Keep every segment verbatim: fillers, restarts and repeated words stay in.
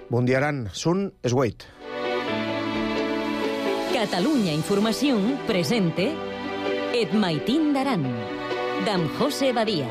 Bon dia, Aran. Sun Esgueit. Catalunya Informació presente Et Maitín d'Aran, d'en José Badia.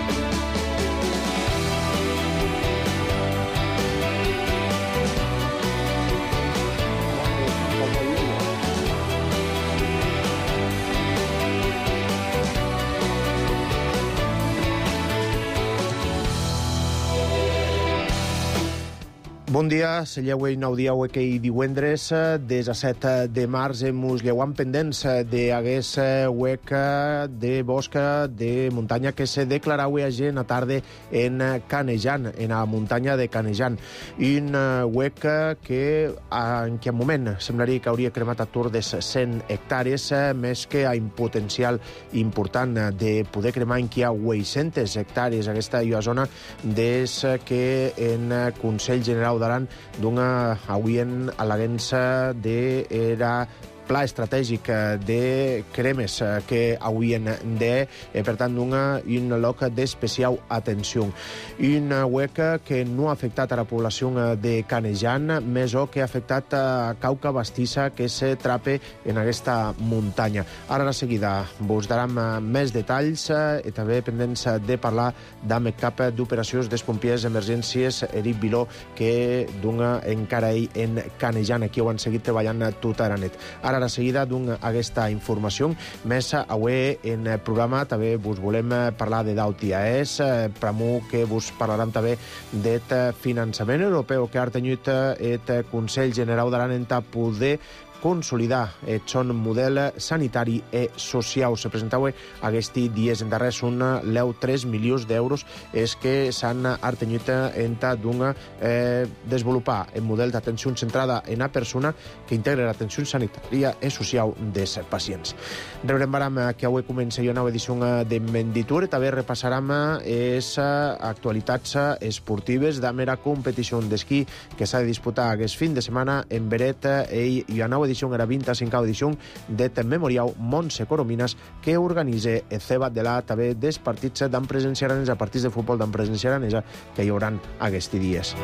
Bon dia, se lleu i nou dia que hi divendres, des a set de març, mos lleuam pendents d'agués huec de bosca de muntanya que se declarau ayer en la tarde en Canejan, en la muntanya de Canejan. Un huec que en quin moment semblaria que hauria cremat a tour de cent hectàrees, més que a un potencial important de poder cremar en qui ha vuit-centes hectàrees aquesta zona des que en Consell General d'Aran d'una auient a l'aguença d'era pla estratègic de cremes que hauien de, per tant, d'una un lloc d'especial atenció. Un huec que no ha afectat a la població de Canejan, més o que ha afectat a cauca bastissa que se trape en aquesta muntanya. Ara, a seguida, vos daram més detalls i també pendents de parlar d'AMEC cap d'operacions dels pompiers d'emergències Eric Viló, que d'una encara ell en Canejan. Aquí ho han seguit treballant tota la nit. Ara, a seguida d'aquesta informació, més avui en el programa també vos volem parlar de d'Autiaès, pramo que vos parlarem també del finançament europeu que ha tingut el Consell General d'Aran en poder consolidar el son model sanitari i social. Se presentava aquests dies en darrers un leu tres milions d'euros és que s'han artenyut en d'una eh, desenvolupar el model d'atenció centrada en la persona que integra l'atenció sanitària i social dels pacients. Rebrem baram que avui comença una nova edició de Menditur i també repassarem les actualitats esportives de mera competició d'esquí que s'ha de disputar aquest fin de setmana en Beret i una nova edició era vint-i-cinquena edició del Memorial Montse Corominas que organitza el C E B A de la també dels partits d'en presència aranesa, partits de futbol d'en presència aranesa que hi haurà aquests dies.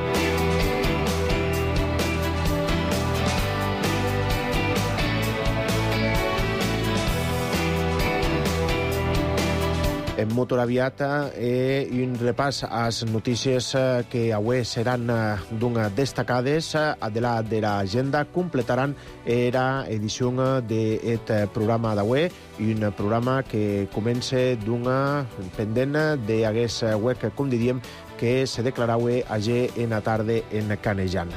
En motor aviat eh, un repàs a les notícies eh, que avui seran eh, d'una destacades de la de l'agenda completaran era edició d'aquest programa d'avui, un programa que comença d'una pendent d'aquest web, com diríem, que se declarava ayer en la tarda en Canejan.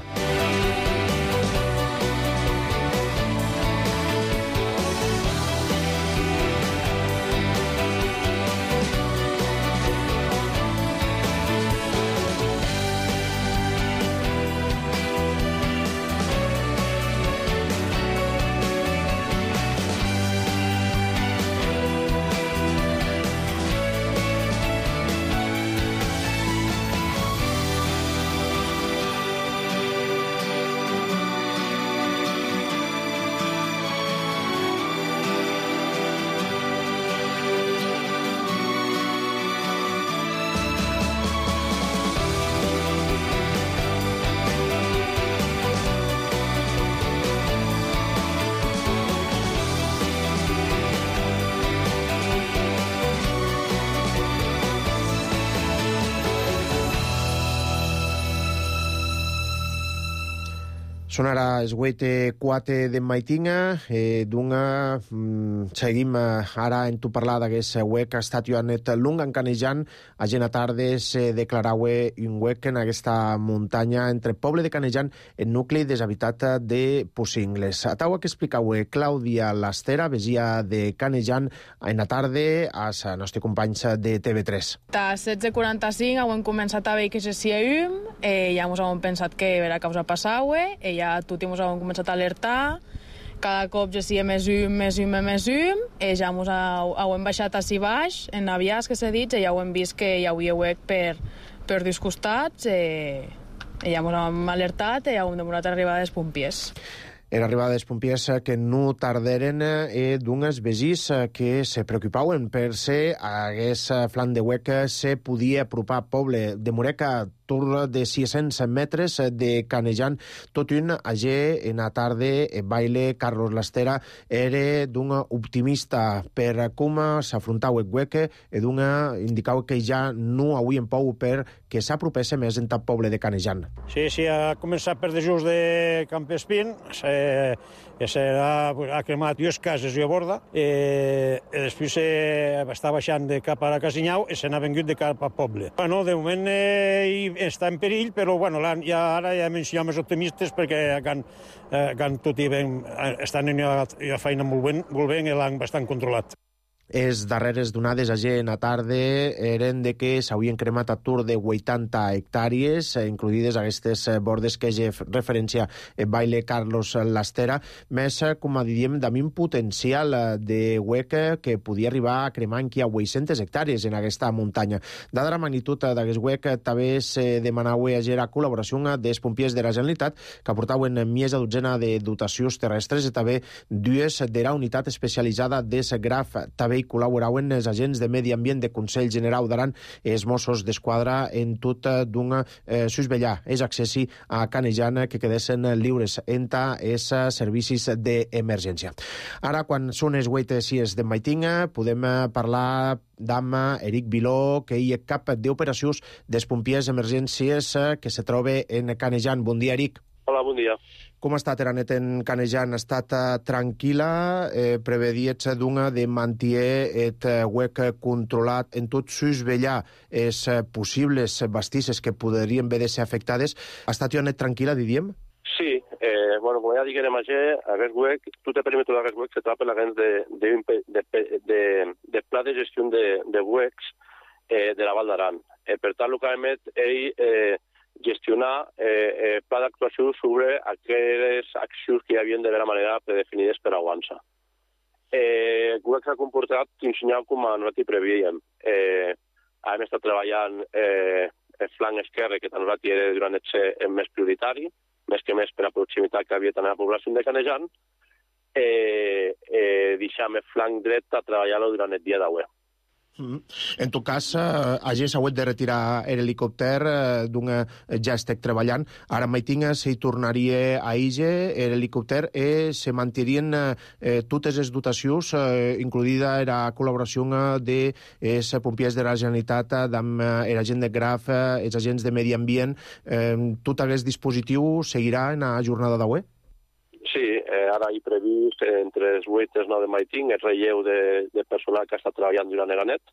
Són ara els vuit i quatre de Maitinga, eh, d'una... Mm, seguim ara en tu parlar d'aquest huec que ha estat joanet lung en Canejan. A la tarda se declarava un huec en aquesta muntanya entre poble de Canejan i nucli deshabitat de Pucingles. A taua que explicava Clàudia Lastera, vesia de Canejan, en la tarda a la nostra companya de T V tres. A setze quaranta-cinc hem començat a veure que se sia llum, eh, ja ens hem pensat que era causa passava, i ja tots ens hem començat a alertar, cada cop ja sia més llum, més llum, més llum, i ja ens hem baixat així baix, en aviats que s'ha dit, i ja hem vist que hi havia huec per, per dos costats, i ja ens hem alertat i ja hem demorat arribar dels pompiers. Era arribada dels pompiers que no tarderen e d'unes vegís que se preocupauen per se hagués flan de huec se podia apropar poble de Moreca tour de sis-cents metres de Canejan, tot un agé en la tarde baile Carlos Lastera era d'un optimista per com s'afrontau el huec e d'un indicau que ja no hauien pou per que s'apropesse més en tal poble de Canejan. Sí, sí, ha començat per de just de Campespín, se, se ha, ha cremat dues cases i a borda, eh, i després eh, està baixant de cap a Casinyau i se n'ha vengut de cap a poble. Bueno, de moment eh, està en perill, però bueno, ja, ara ja hem sigut més optimistes perquè han, eh, han tot i ben, estan en una feina molt ben, molt ben i l'han bastant controlat. Els darreres donades a gent a tarda eren de que s'havien cremat a tour de vuitanta hectàrees, incluïdes aquestes bordes que ja referència el baile Carlos Lastera, més, com a diríem, d'ami un potencial de huec que podia arribar a cremar enquia vuit-centes hectàrees en aquesta muntanya. Dada la magnitud d'aquest huec, també se demanava a la col·laboració dels pompiers de la Generalitat, que aportaven més de dotzena de dotacions terrestres i també dues de la unitat especialitzada des Graf. També hi col·laboraven els agents de Medi Ambient de Consell General d'Aran i els Mossos d'Esquadra en tot d'un eh, susvellar és accessi a Canejan que quedessin lliures entre els servicis d'emergència. Ara, quan són les vuit i sis de Maitinga, podem parlar d'Am Eric Viló, que hi ha cap d'operacions dels pompiers d'emergències que se troba en Canejan. Bon dia, Eric. Hola, bon dia. Com ha estat la nit en Canejan? Ha estat uh, tranquil·la? Eh, prevediets d'una de mantier et uh, huec controlat en tot susvellar els uh, possibles bastisses que podrien haver de ser afectades. Ha estat una nit tranquil·la, diríem? Sí, eh, bueno, com ja diguem a aquest huec, tot el perímetre d'aquest huec se troba l'agents de, de, de, de, de pla de gestió de, de huecs eh, de la Val d'Aran. Eh, per tant, el que ha emet ell eh, gestionar eh, eh, pla d'actuació sobre aquelles accions que hi havien de la manera predefinides per aguança. Eh, el huec s'ha comportat ensenyat com a nosaltres prevíem. Eh, hem estat treballant eh, el flanc esquerre, que nosaltres era durant el més prioritari, més que més per la proximitat que havia tant a la població de Canejan, eh, eh, deixem el flanc dret a treballar-lo durant el dia d'avui. Mm. En tot cas, eh, hagi s'hagut de retirar l'helicòpter eh, d'un ja estic treballant. Ara Maitinga s'hi tornaria a Ige l'helicòpter i se mantenien eh, totes les dotacions, eh, incluïda la col·laboració de els pompiers de la Generalitat, amb eh, l'agent de Graf, eh, els agents de Medi Ambient. Eh, tot aquest dispositiu seguirà en la jornada d'avui? Sí, eh, ara hi previst eh, entre els vuit i els nou de Maiting el relleu de, de personal que ha estat treballant durant la nit.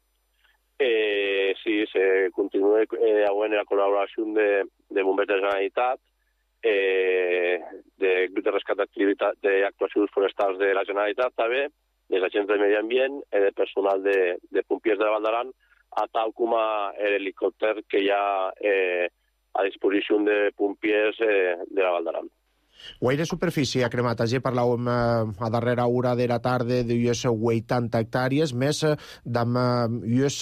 Eh, sí, se continua eh, avui la col·laboració de, de bombers de la Generalitat, eh, de grup de rescat d'actuacions forestals de la Generalitat també, dels agents de Medi Ambient i de personal de, de pompiers de la Val d'Aran, a tal com a l'helicòpter que hi ha eh, a disposició de pompiers eh, de la Val d'Aran. Guaire superfície ha cremat. Ayer parlàvem eh, a darrera hora de la tarda d'ues vuitanta hectàrees, més d'ues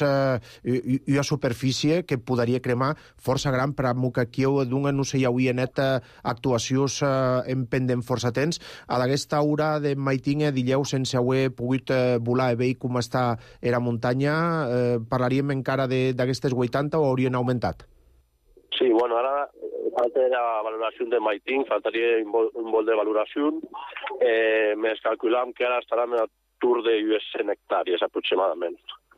uh, superfície que podria cremar força gran per a que aquí d'una no se hi hauria net uh, actuacions uh, en pendent força temps. A d'aquesta hora de Maitinga, dilleu, sense haver pogut uh, volar i veure com està la muntanya, uh, parlaríem encara d'aquestes vuitanta o haurien augmentat? Sí, bueno, ara falta la valoració de Maiting, faltaria un vol, un vol de valoració. Eh, més calculam que ara estarà en el tour de cent hectàrees, aproximadament.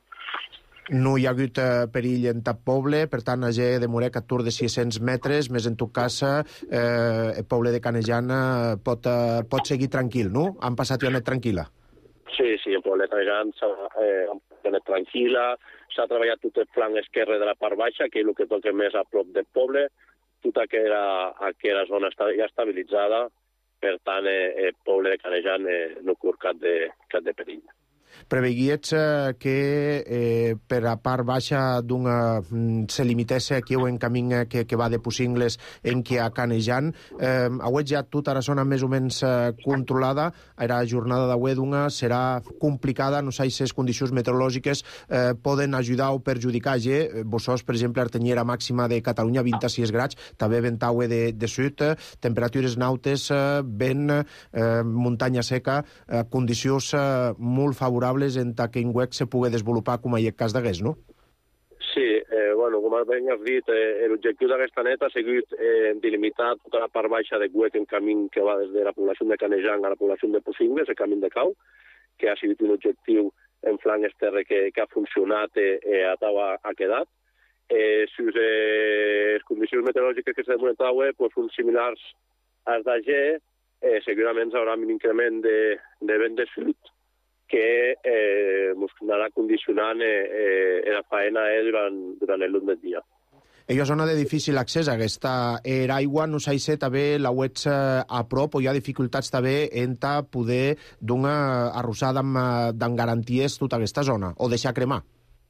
No hi ha hagut eh, perill en cap poble, per tant, a G de Moreca, tour de sis-cents metres, més en tot cas, eh, el poble de Canejan pot, eh, pot seguir tranquil, no? Han passat una nit tranquil·la. Sí, sí, el poble de Canejan s'ha eh, anat tranquil·la, s'ha treballat tot el flanc esquerre de la part baixa, que és el que toca més a prop del poble, tota aquella, aquella zona està ja estabilitzada, per tant, eh, el poble de Canejan eh, no corre cap de, cap de perill. Preveguiets eh, que eh, per a part baixa d'una se limitesse aquí o en camí que, que va de Pusingles en que a Canejan. Eh, avui ja tota la zona més o menys eh, controlada. Era jornada d'avui d'una serà complicada, no sé si les condicions meteorològiques eh, poden ajudar o perjudicar. Eh? Vossos, per exemple, artenyera màxima de Catalunya, vint-i-sis graus, també vent aigua de, de sud, eh, temperatures nautes, eh, vent, eh, muntanya seca, eh, condicions eh, molt favorables en que en WEC se pugui desenvolupar com a aquest cas d'hagués, no? Sí, eh, bueno, com ben has dit, eh, l'objectiu d'aquesta neta ha sigut eh, delimitar tota la part baixa de WEC en camí que va des de la població de Canejan a la població de Pusingles, el camí de Cau, que ha sigut un objectiu en flanc extern que, que ha funcionat i eh, a Tau ha, ha quedat. Eh, si us, eh, les condicions meteorològiques que s'han demanat a pues, són similars als d'Ager, eh, segurament hi haurà un increment de, de vent de sud, que eh, ens anarà condicionant eh, eh, la faena eh, durant, durant el long del dia. Ella zona de difícil accés a aquesta era aigua, no sé si també la wets eh, a prop o hi ha dificultats també en poder donar arrossada amb, amb garanties tota aquesta zona o deixar cremar?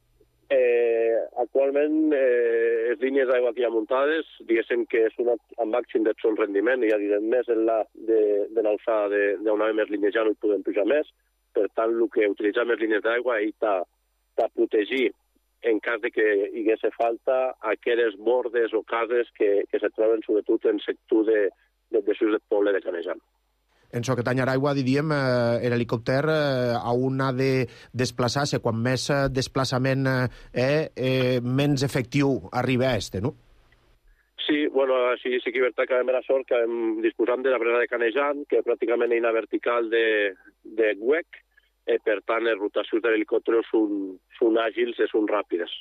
Eh, actualment, eh, les línies d'aigua que hi ha muntades, diguéssim que és una amb màxim de son rendiment, ja direm més enllà de, de l'alçada d'on havia més línies ja no hi podem pujar més. Per tant, el que utilitzem les línies d'aigua és de protegir, en cas de que hi hagués falta, aquelles bordes o cases que, que se troben sobretot en sector de, de, de del poble de Canejan. En so que tanyar aigua, diríem, eh, l'helicòpter eh, a on ha de desplaçar-se. Quan més eh, desplaçament eh, eh, menys efectiu arriba a este, no? Sí, bueno, sí, sí que és veritat que vam la sort que vam disposant de la presa de Canejan, que pràcticament és una vertical de, de WEC, eh, per tant, les rotacions de l'helicòpter són, són àgils i són ràpides.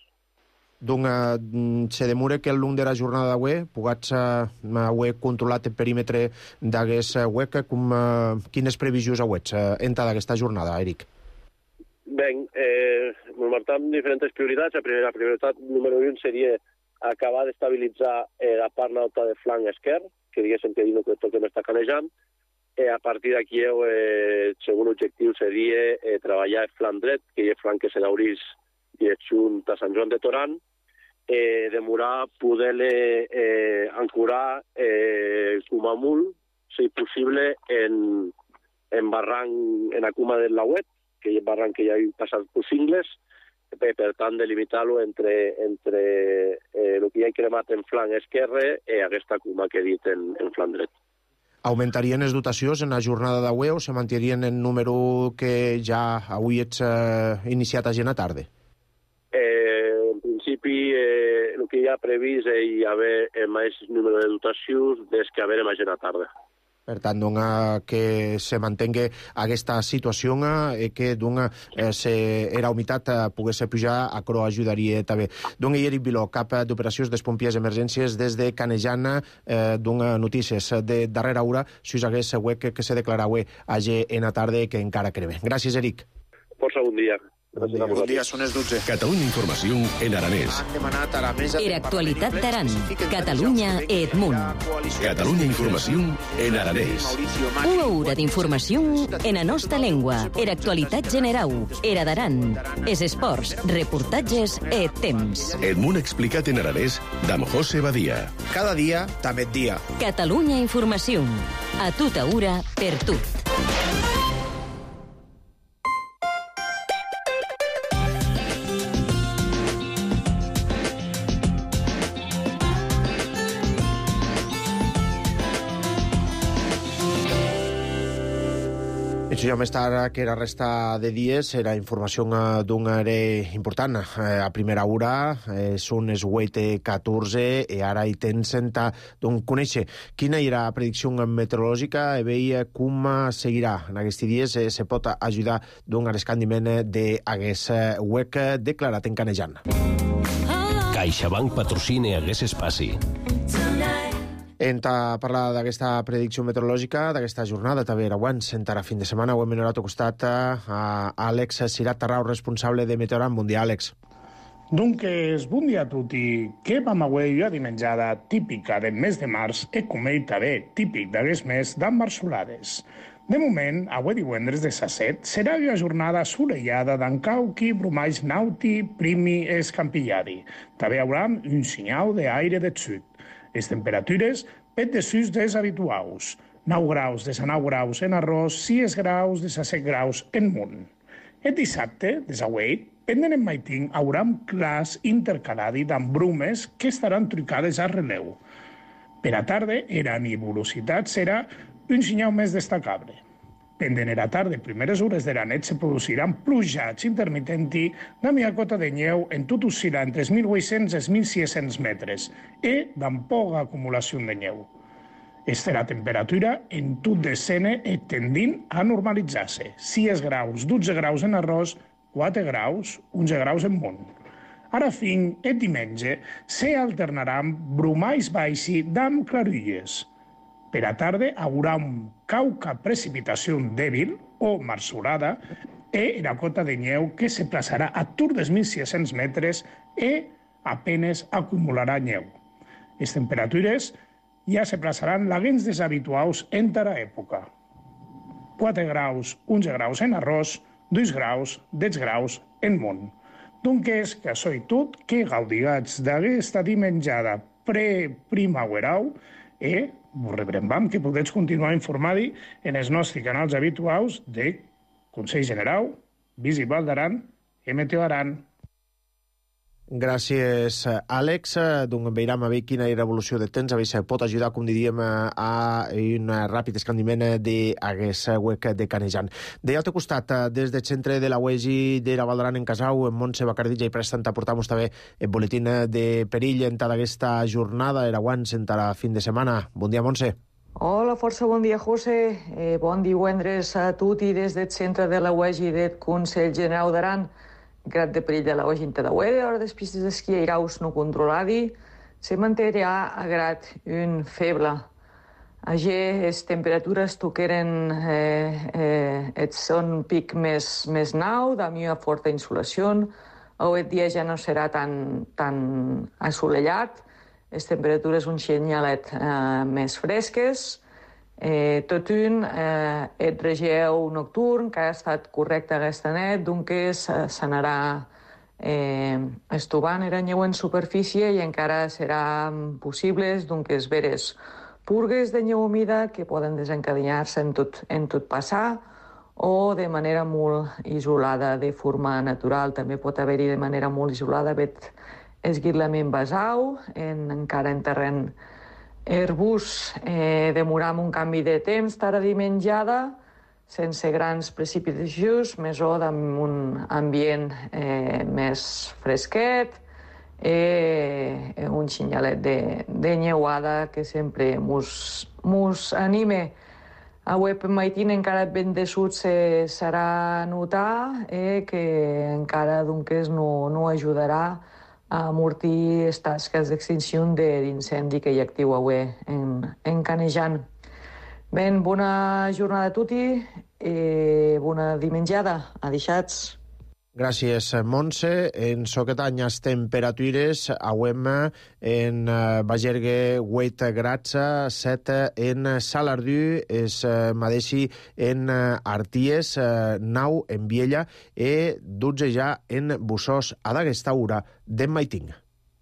Doncs se demora que al long de la jornada d'avui pugats haver controlat el perímetre d'aquest WEC. Com, eh, quines previsions avets eh, entra d'aquesta jornada, Eric? Bé, eh, ens marcam diferents prioritats. La, primera, la prioritat número un seria acabar d'estabilitzar eh, la part alta de flanc esquerre, que diguéssim que diu que tot que m'està canejant. Eh, a partir d'aquí, eh, el segon objectiu seria eh, treballar el flanc dret, que hi ha flanc que se n'haurís direcció a Sant Joan de Torant, eh, demorar poder-le eh, ancorar eh, Cumamul, si possible, en, en barranc, en la Cuma del Lauet, que hi ha barranc que ja hi ha passat Pusingles, per, per tant, delimitar-lo entre, entre eh, el que hi ha cremat en flanc esquerre i aquesta Cuma que he dit en, en flanc dret. Augmentarien les dotacions en la jornada d'avui o se mantenien el número que ja avui ets eh, iniciat a gent a tarda? Eh, en principi, eh, el que hi ha previst és hi haver el mateix número de dotacions des que haver a gent a tarda. Per tant, doncs, que se mantingui aquesta situació i eh, que doncs, eh, se, era humitat eh, pogués pujar, això ajudaria també. Doncs, Eric Viló, cap d'operacions dels pompiers d'emergències des de Canejan, eh, doncs, notícies de darrera hora, si us hagués WEC que se declarava ahir en la tarda que encara creme. Gràcies, Eric. Força bon dia. Bon dia, bon dia, són les dotze. Catalunya Informació en aranès. Era actualitat d'Aran. Catalunya e Edmunt. Catalunya Informació en aranès. Una hora d'informació en la nostra llengua. Era actualitat general. Era d'Aran. Es esports, reportatges e temps. Edmunt explicat en aranès d'Amb José Badia. Cada dia, també et dia. Catalunya Informació. A tota hora, per tot. Això ja més tard que la resta de dies era informació d'una era important. A primera hora eh, són les vuit i catorze i ara hi tens senta doncs, conèixer quina era la predicció meteorològica i veia com seguirà. En aquests dies eh, se pot ajudar doncs, a l'escandiment d'aquest WEC declarat en Canejan. CaixaBank patrocina aquest espai. Hem de parlar d'aquesta predicció meteorològica, d'aquesta jornada, també era abans, encara fin de setmana, ho hem menorat al costat a Àlex Cirat Tarrau, responsable de Meteoram. Bon dia, Àlex. Dunques, bon dia a tutti. Che vam avui una dimenjada típica del mes de març e come també típic d'aquest mes d'embarsolades. De moment, avui divendres de set, serà una jornada assolellada d'encauqui, bromais nauti, primi e escampilladi. També hi haurà un senyal d'aire de sud. Les temperatures pet de sus des habituals. nou graus des a nou graus en arròs, sis graus des a set graus en munt. El dissabte, des a vuit, pendent en maitín, haurà un clars intercaladi amb brumes que estaran trucades a relleu. Per a tarda, la nebulositat serà un senyal més destacable. Pendent a la tarda, primeres hores de la nit, se produiran plujats intermitenti de mia cota de neu en tot oscil·lar entre mil vuit-cents i mil sis-cents metres e amb poca acumulació de neu. Esta la temperatura en tot descene i tendint a normalitzar-se. sis graus, dotze graus en arròs, quatre graus, onze graus en munt. Ara fin, el diumenge, se alternaran bromais baixi d'amb clarulles. Per a tarda haurà un cauca precipitació dèbil o marsolada e la cota de neu que se plaçarà a tur dels mil sis-cents metres e apenas acumularà neu. Les temperatures ja se plaçaran laguens deshabituals en tara època. quatre graus, onze graus en arròs, dos graus, deu graus en munt. Doncs que això i tot, que gaudigats d'aquesta dimenjada pre-primaveral e vos rebrembam que podeu continuar informant en els nostres canals habituals de Consell General, Visi Val d'Aran i Meteo Aran. Gràcies, Àlex. Doncs veiram a veure quina és l'evolució de temps, a veure si pot ajudar, com diríem, a un ràpid escandiment d'aquest huec de Canejan. De l'altre costat, des del centre de la U E G I de la Val d'Aran en Casau, Montse Bacardilla i Prestant, aportamos també el boletín de perill en tota aquesta jornada, era guants en tota fin de setmana. Bon dia, Montse. Hola, força bon dia, José. Eh, bon divendres a tutti des del centre de la U E G I del Consell General d'Aran. Grad de perill de la Oginta de Uede, hora des pistes d'esquí airaus no controladi, se manterrà a grad un feble. Ager les temperatures toqueren eh, eh, et son pic més, més nau, de una forta insolació. Avui dia ja no serà tan, tan assolellat, les temperatures un senyalet eh, més fresques. Eh, tot un, eh, el regeu nocturn, que ha estat correcte aquesta nit, doncs eh, s'anarà eh, estovant era neu en superfície i encara seran possibles doncs veres purgues de neu humida que poden desencadenar-se en tot, en tot passar o de manera molt isolada, de forma natural. També pot haver-hi de manera molt isolada vet esguirlament basau, en, encara en terreny herbús, eh, demoram un canvi de temps, tara dimenjada, sense grans precipitacions, més o amb un ambient eh, més fresquet, eh, un senyalet de, de nyeuada que sempre mos, mos anime. Avui per maitín encara ben de sud se serà notar eh, que encara doncs, no, no ajudarà a amortir les tasques d'extinció d'incendi que hi ha actiu avui en, en Canejan. Ben, bona jornada a tutti i bona dimenjada. Adixats. Gràcies, Montse. En soquetany les temperatures auem en Bagergue vuit grads, set en Salardú, es madeixi en Arties, nou en Viella i dotze ja en Bussós, a d'aquesta hora d'en Maiting.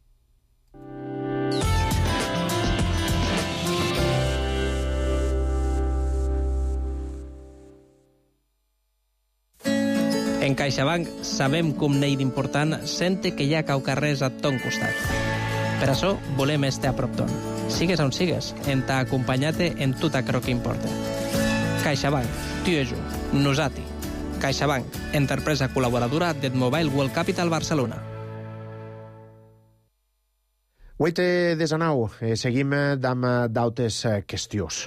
En CaixaBank sabem com n'hi d'important sente que hi ha caucarrers a ton costat. Per això volem estar a prop ton. Sigues on sigues, en t'ha acompanyat en tot aquello que importa. CaixaBank, tu i jo, nosati. CaixaBank, empresa col·laboradora del Mobile World Capital Barcelona. vuit de desanau, seguim amb d'altres qüestions.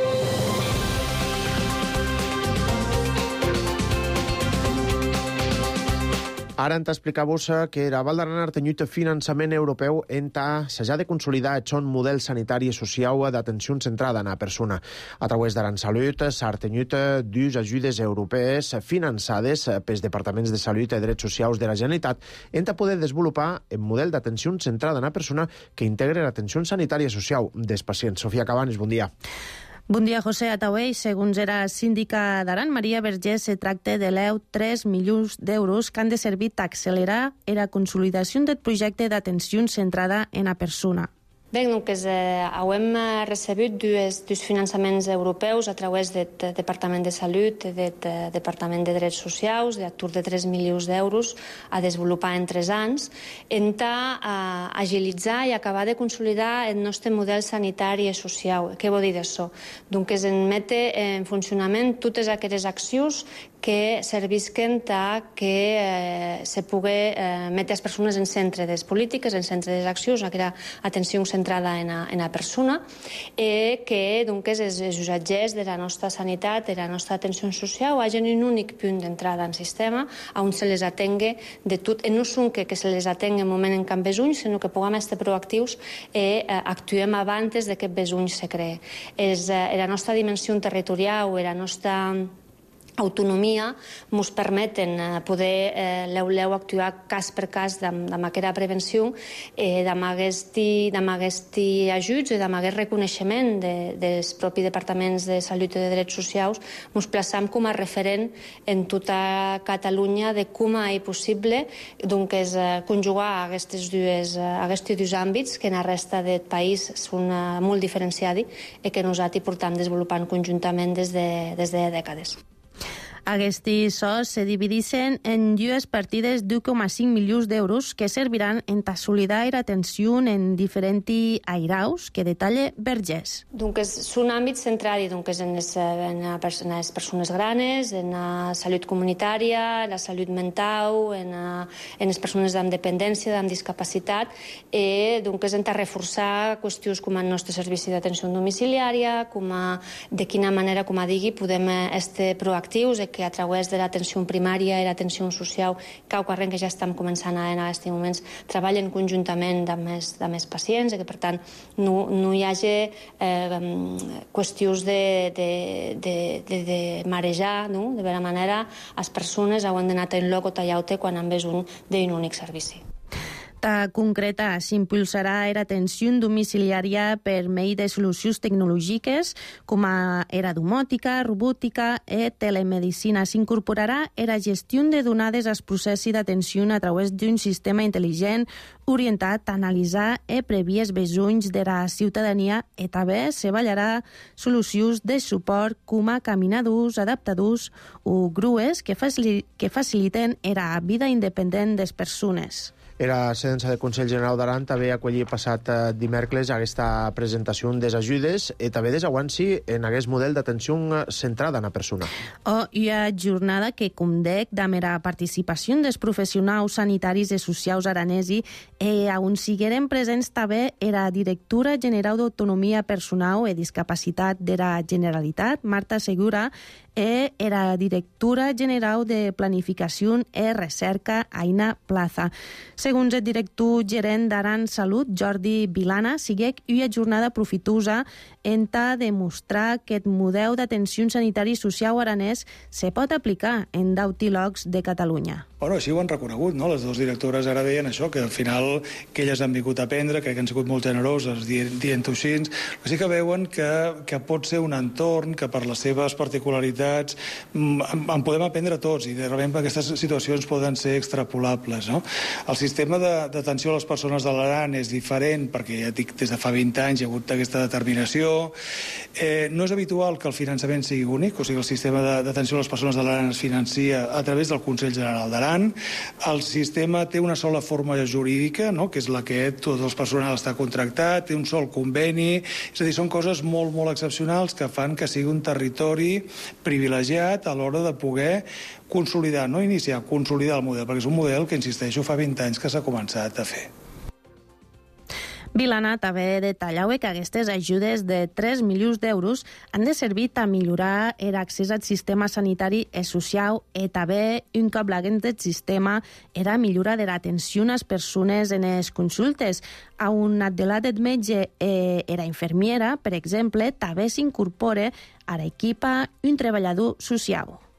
Ara en t'explicava que la Val d'Aran ha tingut finançament europeu en ta s'ha de consolidar el son model sanitari i social d'atenció centrada en la persona. A través d'Aran Salut s'ha tingut dues ajudes europees finançades pels departaments de Salut i Drets Socials de la Generalitat en ta poder desenvolupar el model d'atenció centrada en la persona que integre l'atenció sanitària i social dels pacients. Sofia Cabanes, bon dia. Bon dia, José Atauell. Segons era síndica d'Aran, Maria Vergés, se tracta de l'eu tres milions d'euros que han de servir d'accelerar la consolidació del projecte d'atenció centrada en la persona. Bé, doncs, eh, hem recebut dos, dos finançaments europeus a través del Departament de Salut i del Departament de Drets Socials, d'actur de tres milions d'euros a desenvolupar en tres anys, en ta a agilitzar i acabar de consolidar el nostre model sanitari i social. Què vol dir d'això? Doncs en mete en funcionament totes aquelles accions que servisquen a que eh, se pugui eh, metre les persones en centre de les polítiques, en centre de les accions, aquella atenció centrada en la, en la persona, i que doncs, els, els usatgers de la nostra sanitat, de la nostra atenció social, hagin un únic punt d'entrada en sistema on se les atengui de tot, i no són que, que se les atengui en moment en què besuny, sinó que puguem estar proactius i eh, actuem abans de que besuny se cree. És eh, la nostra dimensió territorial i la nostra autonomia ens permeten poder eh, leu-leu actuar cas per cas amb aquesta prevenció, eh, amb aquests ajuts i amb aquest reconeixement de, dels propis departaments de salut i de drets socials, ens plaçam com a referent en tota Catalunya de com és possible doncs, conjugar aquests dos, aquests dos àmbits que en la resta del país són molt diferenciats i que nosaltres portam desenvolupant conjuntament des de, des de dècades. Aquests sos se divideixen en dues partides d'un coma cinc milions d'euros que serviran en consolidar l'atenció en diferents airaus que detalla Vergés. Doncs són àmbits centrats doncs, en, les, en, en les persones granes, en la salut comunitària, en la salut mental, en, en les persones amb dependència, amb discapacitat, i doncs, hem de reforçar qüestions com el nostre servici d'atenció domiciliària, com a, de quina manera, com a digui, podem estar proactius que a través de l'atenció primària i l'atenció social, cau corrent que ja estem començant a en aquests moments, treballen conjuntament amb més, amb més pacients i que, per tant, no, no hi hagi eh, qüestions de, de, de, de, de marejar, no? De vera manera, les persones han d'anar a un lloc o tallar-te quan han vist un d'un únic servici. Ta concreta, s'impulsarà l'atenció domiciliària per meio de solucions tecnològiques com a era domòtica, robòtica i telemedicina. S'incorporarà la gestió de donades als processos d'atenció a través d'un sistema intel·ligent orientat a analitzar i predir els besonys de la ciutadania i també se ballarà solucions de suport com a caminadors, adaptadors o grues que, facil que faciliten la vida independent de les persones. Era sedència del Consell General d'Aran també acollir passat dimecres aquesta presentació des ajudes i també desaguanci en aquest model d'atenció centrada en la persona. Oh, hi ha jornada que, com dec, amb la participació dels professionals sanitaris i socials aranesi i on sigueren presents també la directora general d'Autonomia Personal i Discapacitat de la Generalitat, Marta Segura, i la directora general de Planificació i Recerca, Aina Plaza. Segons el director gerent d'Aran Salut, Jordi Vilana, siguec una jornada profitosa en ta demostrar que el model d'atenció sanitari social aranès se pot aplicar en d'auti llocs de Catalunya. Bueno, així ho han reconegut, no? Les dues directores ara deien això, que al final que elles han vingut a aprendre, crec que han sigut molt generoses dient-ho així, però sí que veuen que, que pot ser un entorn que per les seves particularitats en, en podem aprendre tots i de repente aquestes situacions poden ser extrapolables, no? El sistema d'atenció a les persones de l'Aran és diferent perquè ja dic, des de fa vint anys hi ha hagut aquesta determinació. Eh, no és habitual que el finançament sigui únic, o sigui, el sistema d'atenció a les persones de l'Aran es financia a través del Consell General d'Aran. El sistema té una sola forma jurídica, no? Que és la que tot el personal està contractat, té un sol conveni, és a dir, són coses molt, molt excepcionals que fan que sigui un territori privilegiat a l'hora de poder consolidar, no iniciar, consolidar el model, perquè és un model que, insisteixo, fa vint anys que s'ha començat a fer. Vilana també detallava que aquestes ajudes de tres milions d'euros han de servir a millorar l'accés al sistema sanitari i social i també, un cop l'haguem del sistema, era millora de l'atenció a les persones en les consultes. A un atdelat del metge i la infermiera, per exemple, també s'incorpora a l'equip un treballador social.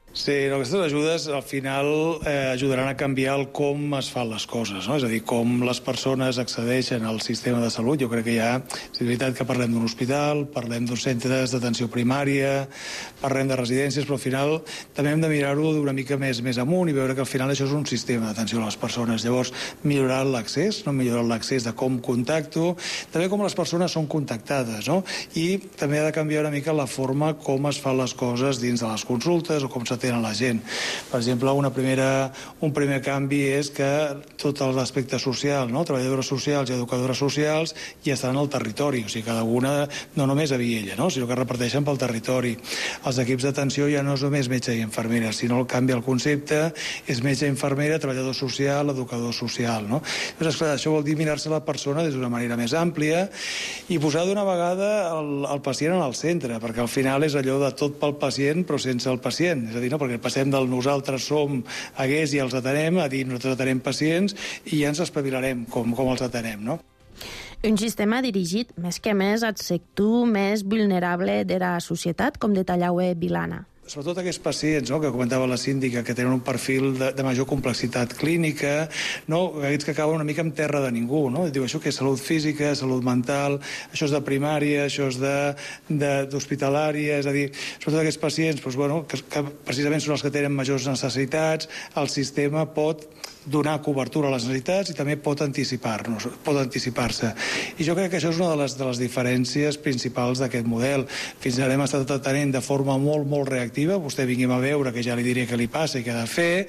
Sí, no, aquestes ajudes al final eh, ajudaran a canviar el com es fan les coses, no? És a dir, com les persones accedeixen al sistema de salut. Jo crec que ja, és veritat que parlem d'un hospital, parlem d'uns centres d'atenció primària, parlem de residències, però al final també hem de mirar-ho d'una mica més més amunt i veure que al final això és un sistema d'atenció a les persones. Llavors, millorar l'accés, no? Millorar l'accés de com contacto, també com les persones són contactades, no? I també ha de canviar una mica la forma com es fan les coses dins de les consultes o com s'atenen la gent. Per exemple, una primera, un primer canvi és que tot l'aspecte social, no? Treballadores socials i educadores socials ja estan al territori, o sigui, cada una no només a Viella, no? Sinó que reparteixen pel territori. Els equips d'atenció ja no és només metge i infermera, sinó el canvi al concepte és metge, infermera, treballador social, educador social, no? Llavors, esclar, això vol dir mirar-se la persona des d'una manera més àmplia i posar d'una vegada el, el pacient en el centre, perquè al final és allò de tot pel pacient però sense el pacient, és a dir, no? Perquè passem del nosaltres som hagués i els atenem a dir nosaltres atenem pacients i ja ens espavilarem com, com els atenem, no? Un sistema dirigit més que més al sector més vulnerable de la societat, com detallava Vilana. Sobretot aquests pacients, no?, que comentava la síndica, que tenen un perfil de, de major complexitat clínica, no?, aquests que acaben una mica en terra de ningú, no? Diu, això que és salut física, salut mental, això és de primària, això és d'hospitalària, és a dir, sobretot aquests pacients, doncs, bueno, que, que precisament són els que tenen majors necessitats, el sistema pot donar cobertura a les necessitats i també pot anticipar-nos, pot anticipar-se. I jo crec que això és una de les, de les diferències principals d'aquest model. Fins ara hem estat atenent de forma molt, molt reactiva, vostè vinguem a veure, que ja li diré què li passa i què ha de fer,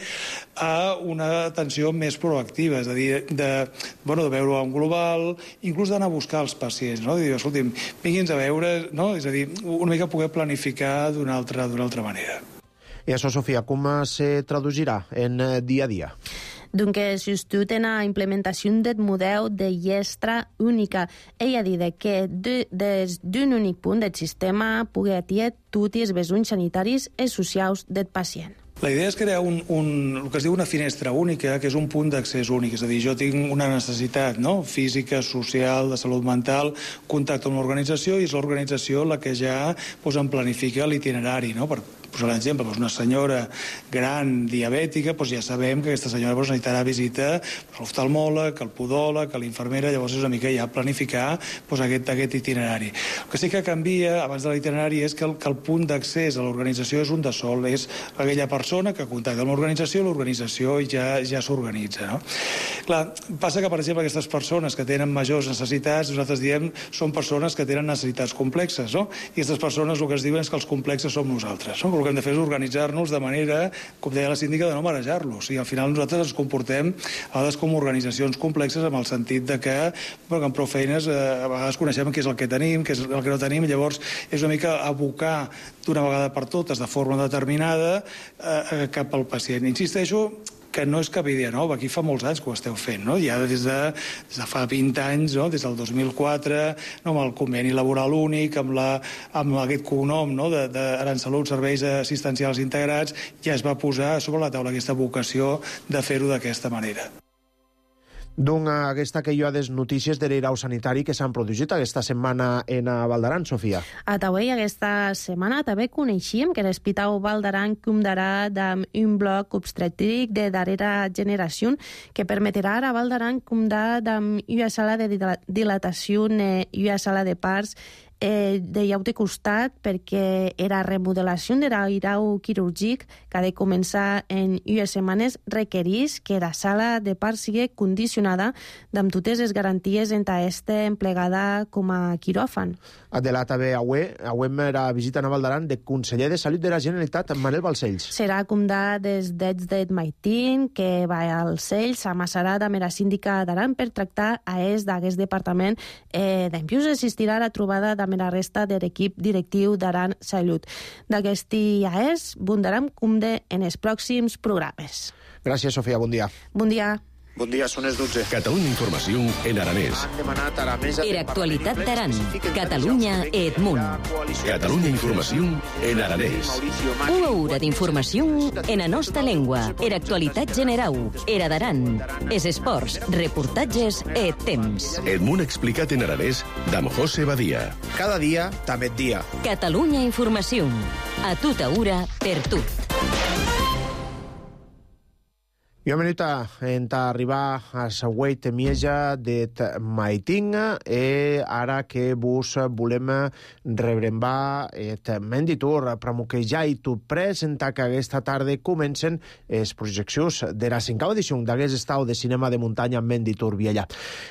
a una atenció més proactiva, és a dir, de, bueno, de veure en global, inclús d'anar a buscar els pacients, no? De dir, escolti'm, vingui'ns a veure, no? És a dir, una mica poder planificar d'una altra, d'una altra manera. I això, Sofia, com se traduirà en dia a dia? Donc, surtout en la implementació del model de llestra única. Ella ha dit que de, des d'un únic punt del sistema pugui atiar tots els besoins sanitaris i socials del pacient. La idea és crear un, un, el que es diu una finestra única, que és un punt d'accés únic. És a dir, jo tinc una necessitat, no?, física, social, de salut mental, contacte amb l'organització i és l'organització la que ja doncs, em planifica l'itinerari, no?, per posar un exemple, doncs una senyora gran diabètica, doncs ja sabem que aquesta senyora doncs, necessitarà visita a l'oftalmòleg, al podòleg, a l'infermera, llavors és una mica ja planificar doncs, aquest, aquest itinerari. El que sí que canvia abans de l'itinerari és que el, que el punt d'accés a l'organització és un de sol, és aquella persona que contacta amb l'organització i l'organització ja, ja s'organitza. No? Clar, passa que, per exemple, aquestes persones que tenen majors necessitats, nosaltres diem, són persones que tenen necessitats complexes, no? I aquestes persones el que es diuen és que els complexes som nosaltres, no? El que hem de fer és organitzar-nos de manera, com deia la síndica, de no marejar-los. I al final nosaltres ens comportem a vegades com organitzacions complexes amb el sentit de que, bueno, amb prou feines eh, a vegades coneixem què és el que tenim, què és el que no tenim, llavors és una mica abocar d'una vegada per totes de forma determinada eh, cap al pacient. Insisteixo que no és cap idea nova, aquí fa molts anys que ho esteu fent, no? Ja des de, des de fa vint anys, no? Des del dos mil quatre, no? Amb el conveni laboral únic, amb, la, amb aquest cognom, no? de, de Aransalut Serveis Assistencials Integrats, ja es va posar sobre la taula aquesta vocació de fer-ho d'aquesta manera. Doncs aquesta que hi ha des notícies de l'irau sanitari que s'han produït aquesta setmana en Val d'Aran, Sofia. A Tauell aquesta setmana també coneixíem que l'Hospital Val d'Aran comptarà amb un bloc obstètric de darrera generació que permetrà a Val d'Aran comptar amb una sala de dilatació i una sala de parts eh, de llaute costat perquè era remodelació de l'irau quirúrgic que ha de començar en unes setmanes requereix que la sala de part sigui condicionada amb totes les garanties en aquesta emplegada com a quiròfan. Adela, també avui, avui era visita a Val d'Aran de conseller de Salut de la Generalitat, Manel Balcells. Serà comptar des d'ets de Maitín, que va als Cells, a Massarà, amb la síndica d'Aran per tractar a és d'aquest departament. Eh, D'empius assistirà a la trobada amb la resta de l'equip directiu d'Aran Salut. D'aquest a és, bundaram cumde en els pròxims programes. Gràcies, Sofia. Bon dia. Bon dia. Bon dia, són les dotze. Catalunya Informació en aranès. Era actualitat d'Aran. Catalunya et munt. Catalunya Informació en aranès. Una hora d'informació en la nostra llengua. Era actualitat generau. Era d'Aran. Es esports, reportatges et temps. El món explicat en aranès d'Am José Badia. Cada dia, també dia. Catalunya Informació. A tota hora, per tu. I un minut en arribar a la weit mieja de Maiting e ara que vos volem rebrembar et menditur pramuquejar i tu presentar que aquesta tarda comencen les projeccions de la cinquena edició d'aquest estau de cinema de muntanya Menditur Viella.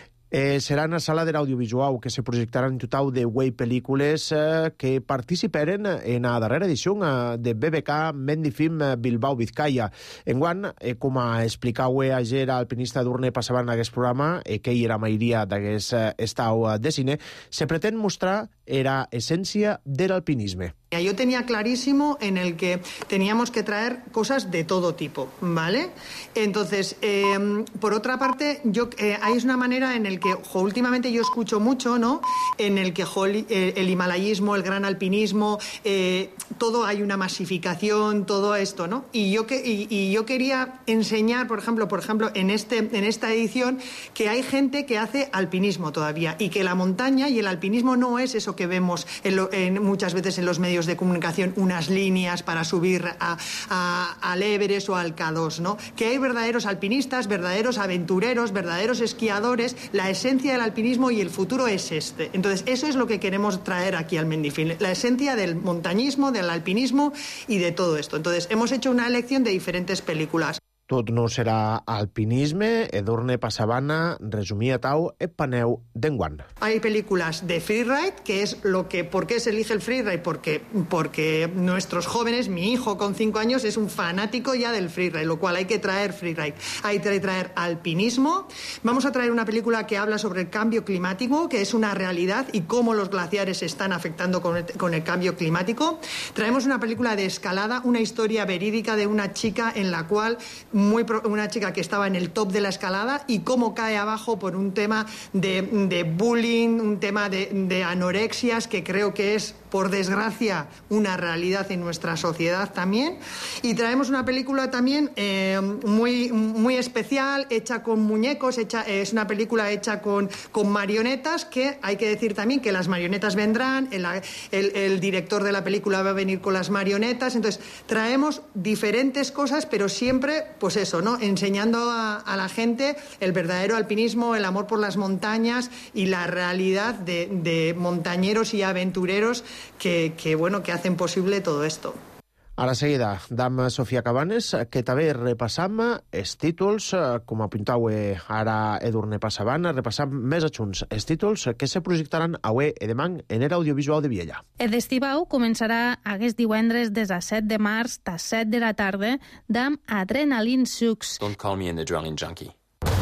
Eh, serà en la sala de l'audiovisual que se projectaran en total de vuit pel·lícules eh, que participaren en la darrera edició eh, de B B K Mendifilm Bilbao Vizcaya. Enguany, eh, com a explicau ayer alpinista d'Urne passaven en aquest programa, eh, que hi era majoria d'aquest eh, estau de cine, se pretén mostrar la essència de l'alpinisme. Yo tenía clarísimo en el que teníamos que traer cosas de todo tipo, ¿vale? Entonces, eh, por otra parte, yo eh, hay una manera en el que jo, últimamente yo escucho mucho, ¿no? En el que jo, el, el himalayismo, el gran alpinismo, eh, todo hay una masificación, todo esto, ¿no? Y yo que y, y yo quería enseñar, por ejemplo, por ejemplo, en este en esta edición que hay gente que hace alpinismo todavía y que la montaña y el alpinismo no es eso que vemos en lo, en, muchas veces en los medios de comunicación, unas líneas para subir a, a, al Everest o al K dos, ¿no? Que hay verdaderos alpinistas, verdaderos aventureros, verdaderos esquiadores. La esencia del alpinismo y el futuro es este. Entonces, eso es lo que queremos traer aquí al Mendifilm, la esencia del montañismo, del alpinismo y de todo esto. Entonces, hemos hecho una elección de diferentes películas. Tot no serà alpinisme, Edurne Passabana resumía tau e paneu d'enguany. Hay películas de freeride, que es lo que... ¿Por qué se elige el freeride? Porque, porque nuestros jóvenes, mi hijo con cinco años, es un fanático ya del freeride, lo cual hay que traer freeride. Hay que traer alpinismo. Vamos a traer una película que habla sobre el cambio climático, que es una realidad, y cómo los glaciares se están afectando con el, con el cambio climático. Traemos una película de escalada, una historia verídica de una chica en la cual... Muy pro, una chica que estaba en el top de la escalada y cómo cae abajo por un tema de, de bullying, un tema de, de anorexias, que creo que es, por desgracia, una realidad en nuestra sociedad también. Y traemos una película también eh, muy, muy especial, hecha con muñecos, hecha, es una película hecha con, con marionetas, que hay que decir también que las marionetas vendrán, el, el, el director de la película va a venir con las marionetas. Entonces, traemos diferentes cosas, pero siempre... Pues eso, ¿no? Enseñando a, a la gente el verdadero alpinismo, el amor por las montañas y la realidad de, de montañeros y aventureros que, que, bueno, que hacen posible todo esto. A la seguida, d'am Sofia Cabanes, que també repassam els títols, com apuntau ara Edurne Passaban, repassam més adjunts els títols que se projectaran avui i demà en l'audiovisual de Viella. El d'estivau començarà aquest divendres des de set de març a set de la tarda d'am Adrenaline Sucks. Don't call me an adrenaline junkie.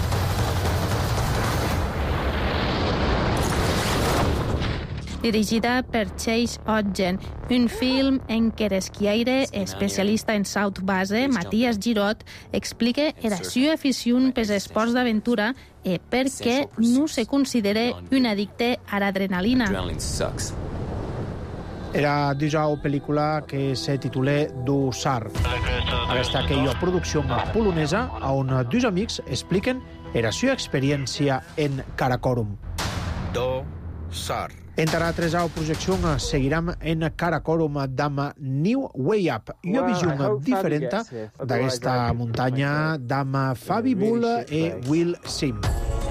Dirigida per Chase Ogden, un film en què l'esquiaire especialista en South Base, Matías Girot, explica la seva afició per esports d'aventura i per què no se considera un addicte a l'adrenalina. Era dijous pel·lícula que se titula Dusar. Aquesta que hi ha producció polonesa on dos amics expliquen la seva experiència en Karakorum. Dusar. Entre altres projeccions seguirem en Karakorum d'am New Way Up i una visió diferent d'aquesta muntanya d'am Fabi Bull i Will Sim.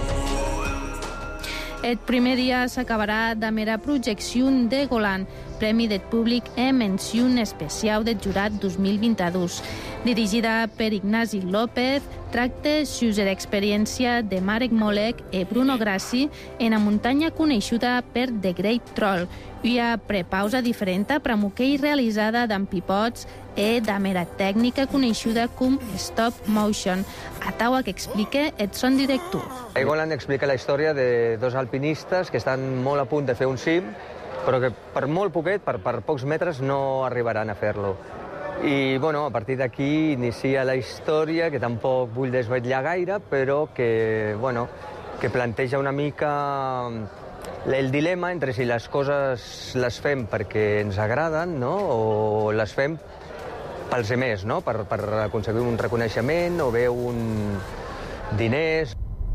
El primer dia s'acabarà amb la projecció de Golan, Premi del Públic e menció especial del jurat dos mil vint-i-dos. Dirigida per Ignasi López, tracta sobre l'experiència de Marek Molek i Bruno Grassi en la muntanya coneguda per The Great Troll, una prepausa diferent per a moquei realitzada d'amb pipots i d'amb la tècnica coneguda com stop motion, a taua que explica el son director. Golan explica la història de dos alpinistes que estan molt a punt de fer un cim, però que per molt poquet, per, per pocs metres, no arribaran a fer-lo. I, bueno, a partir d'aquí inicia la història, que tampoc vull desvetllar gaire, però que, bueno, que planteja una mica el dilema entre si les coses les fem perquè ens agraden, no?, o les fem pels demés, no?, per, per aconseguir un reconeixement o bé un diners.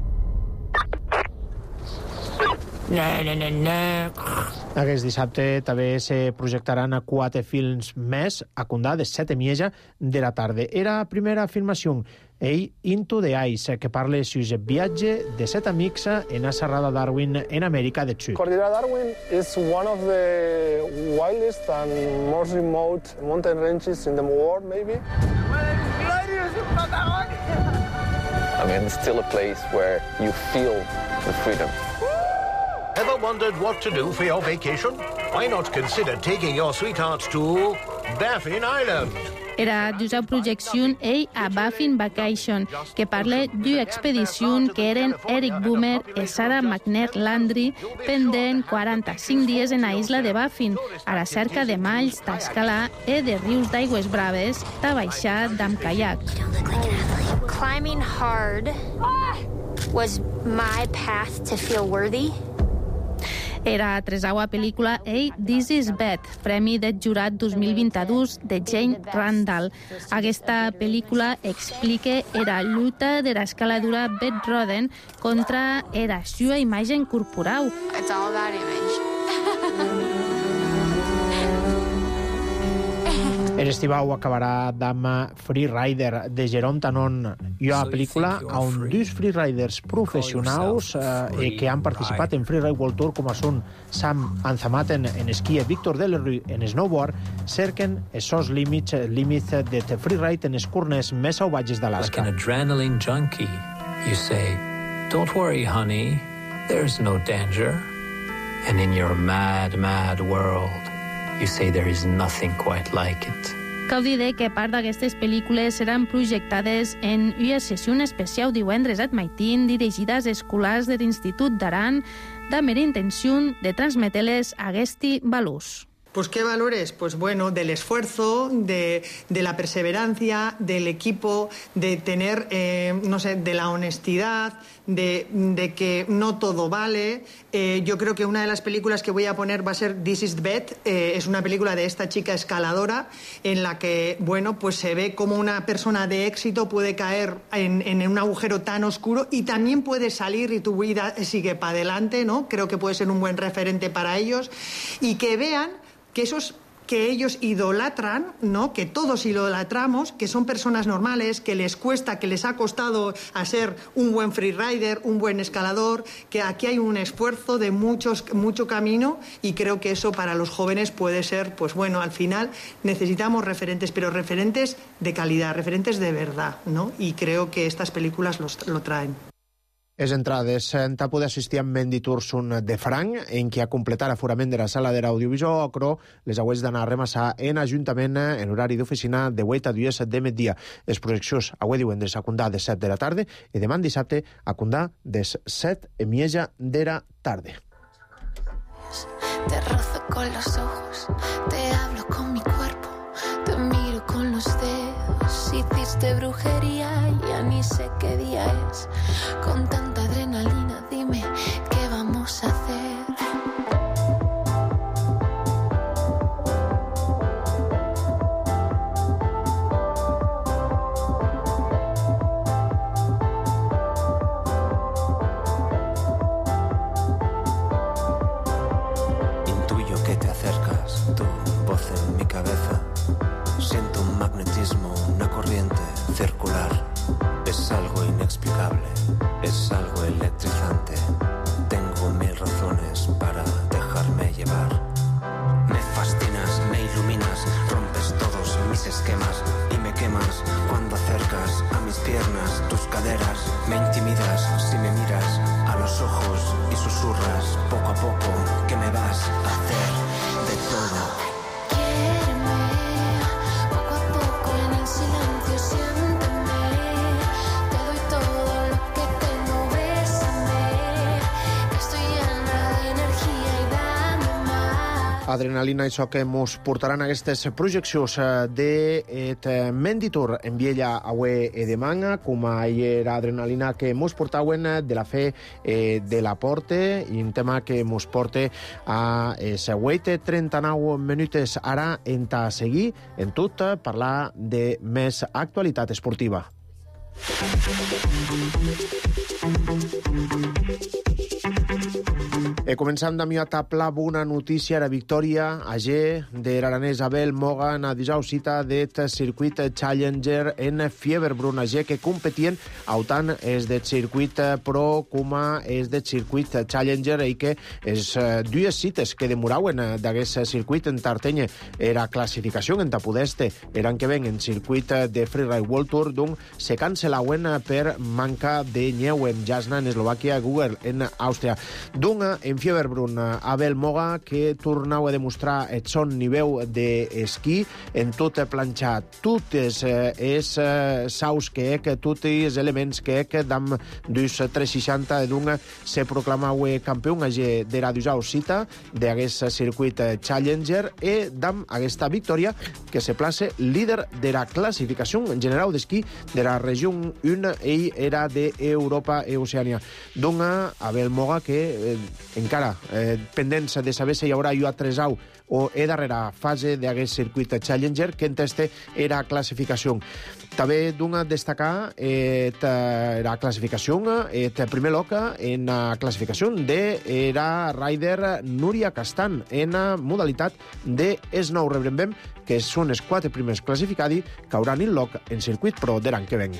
Aquest dissabte també se projectaran quatre films més a Condà de set i mitja de la tarda. Era la primera filmació e Into the Ice, que parla sus viatge de set amics en la serrada Darwin en Amèrica del Sud. Cordillera Darwin is one of the wildest and most remote mountain ranges in the world, maybe. I mean, it's still a place where you feel the freedom. Ever wondered what to do for your vacation? Why not consider taking your sweethearts to Baffin Island? Era d'una projecció ei a Baffin Vacation, que parla d'una expedició que eren Eric Boomer i Sarah McNair Landry pendent quaranta-cinc dies en la isla de Baffin, a la cerca de malls, d'escalar i de rius d'aigües braves, de baixar d'amb caiac. Climbing hard was my path to feel worthy. Era la tresaua pel·lícula Hey, This is Beth, Premi del Jurat dos mil vint-i-dos de Jane Randall. Aquesta pel·lícula explica la lluita de l'escaladora Beth Roden contra la seva imatge corporal. It's all about image. L'estiu acabarà amb Free Rider de Jerome Tanon, i una pel·lícula on dos freeriders professionals eh, que han participat en Freeride World Tour, com són Sam Anzamaten en esquí i Víctor Delerue en snowboard, cerquen els límits, límits de freeride en els corners més salvatges d'Alaska. Like an adrenaline junkie, you say, "Don't worry, honey, there's no danger." And in your mad, mad world, you say there is nothing quite like it. Cal dir que part d'aquestes pel·lícules seran projectades en una sessió especial divendres al matí dirigida als escolars de l'Institut d'Aran, de mera intenció de transmetre-les aquest valors. Pues qué valores, pues bueno, del esfuerzo, de, de la perseverancia, del equipo, de tener, eh, no sé, de la honestidad, de, de que no todo vale. Eh, yo creo que una de las películas que voy a poner va a ser This is Beth, eh, es una película de esta chica escaladora en la que, bueno, pues se ve cómo una persona de éxito puede caer en, en un agujero tan oscuro y también puede salir y tu vida sigue para adelante, ¿no? Creo que puede ser un buen referente para ellos y que vean que esos que ellos idolatran, ¿no? Que todos idolatramos, que son personas normales, que les cuesta, que les ha costado a ser un buen freerider, un buen escalador, que aquí hay un esfuerzo de muchos, mucho camino y creo que eso para los jóvenes puede ser, pues bueno, al final necesitamos referentes, pero referentes de calidad, referentes de verdad, ¿no? Y creo que estas películas los, lo traen. Les entrades han poder assistir amb Mendy Tursun de Franc, en qui ha completat l'aforament de la sala de l'audiovisual Ocro, les aules d'anar a remassar en Ajuntament en horari d'oficina de vuit a dues de migdia. Les projeccions avui divendres a Condà de set de la tarda i demà dissabte a Condà de set i mitja de la tarda. Te rozo con los ojos, te hablo con mi cuerpo, te miro con los dedos, hiciste brujería, ya ni sé qué día es, con tanta adrenalina, dime, ¿qué vamos a hacer? Intuyo que te acercas, tu voz en mi cabeza, siento un magnetismo, una corriente circular. Es algo inexplicable, es algo electrizante. Tengo mil razones para dejarme llevar. Me fascinas, me iluminas, rompes todos mis esquemas y me quemas cuando acercas a mis piernas tus caderas. Me intimidas si me miras a los ojos y susurras poco a poco que me vas a hacer de todo. Adrenalina, això que ens portaran aquestes projeccions de Mendy Tour en Viella avui i demà, com era Adrenalina que ens portaven de la fe de la Porte, i un tema que ens porta a vuit i trenta-nou minuts ara en a seguir, en tot, parlar de més actualitat esportiva. E començam d'ami a taplar una notícia, la victòria a G de l'aranès Abel Moga na dijous cita det circuit Challenger en Fieberbrunn a G que competien autant és det circuit Pro com és det circuit Challenger i que és dues cites que demorauen d'aguest circuit en Tartenye era classificació en Tapudeste eran que ven en circuit de Freeride World Tour d'un se cancelauen per manca de nyeu en Jasna en Eslovàquia, Google en Àustria. D'un en Fieberbrunn Abel Moga que tornau a demostrar el son nivell d'esquí en tot planxat. Totes és saus que ec, tots els elements que ec dam dus tres seixanta d'un se proclamau campió de la dijous cita d'aguest circuit Challenger e dam aquesta victòria que se place líder de la classificació en general d'esquí de la regió un ell era d'Europa i Oceania. D'un Abel Moga que eh, encara eh, pendents de saber si hi haurà jo a Tresau o e darrera fase d'aquest circuit Challenger que en teste era classificació. També d'un destacar eh, la classificació, el primer lloc en la classificació de la rider Núria Castan en la modalitat de Snow. Rebrem que són els quatre primers classificats que hauran el lloc en circuit pro de l'any que ven.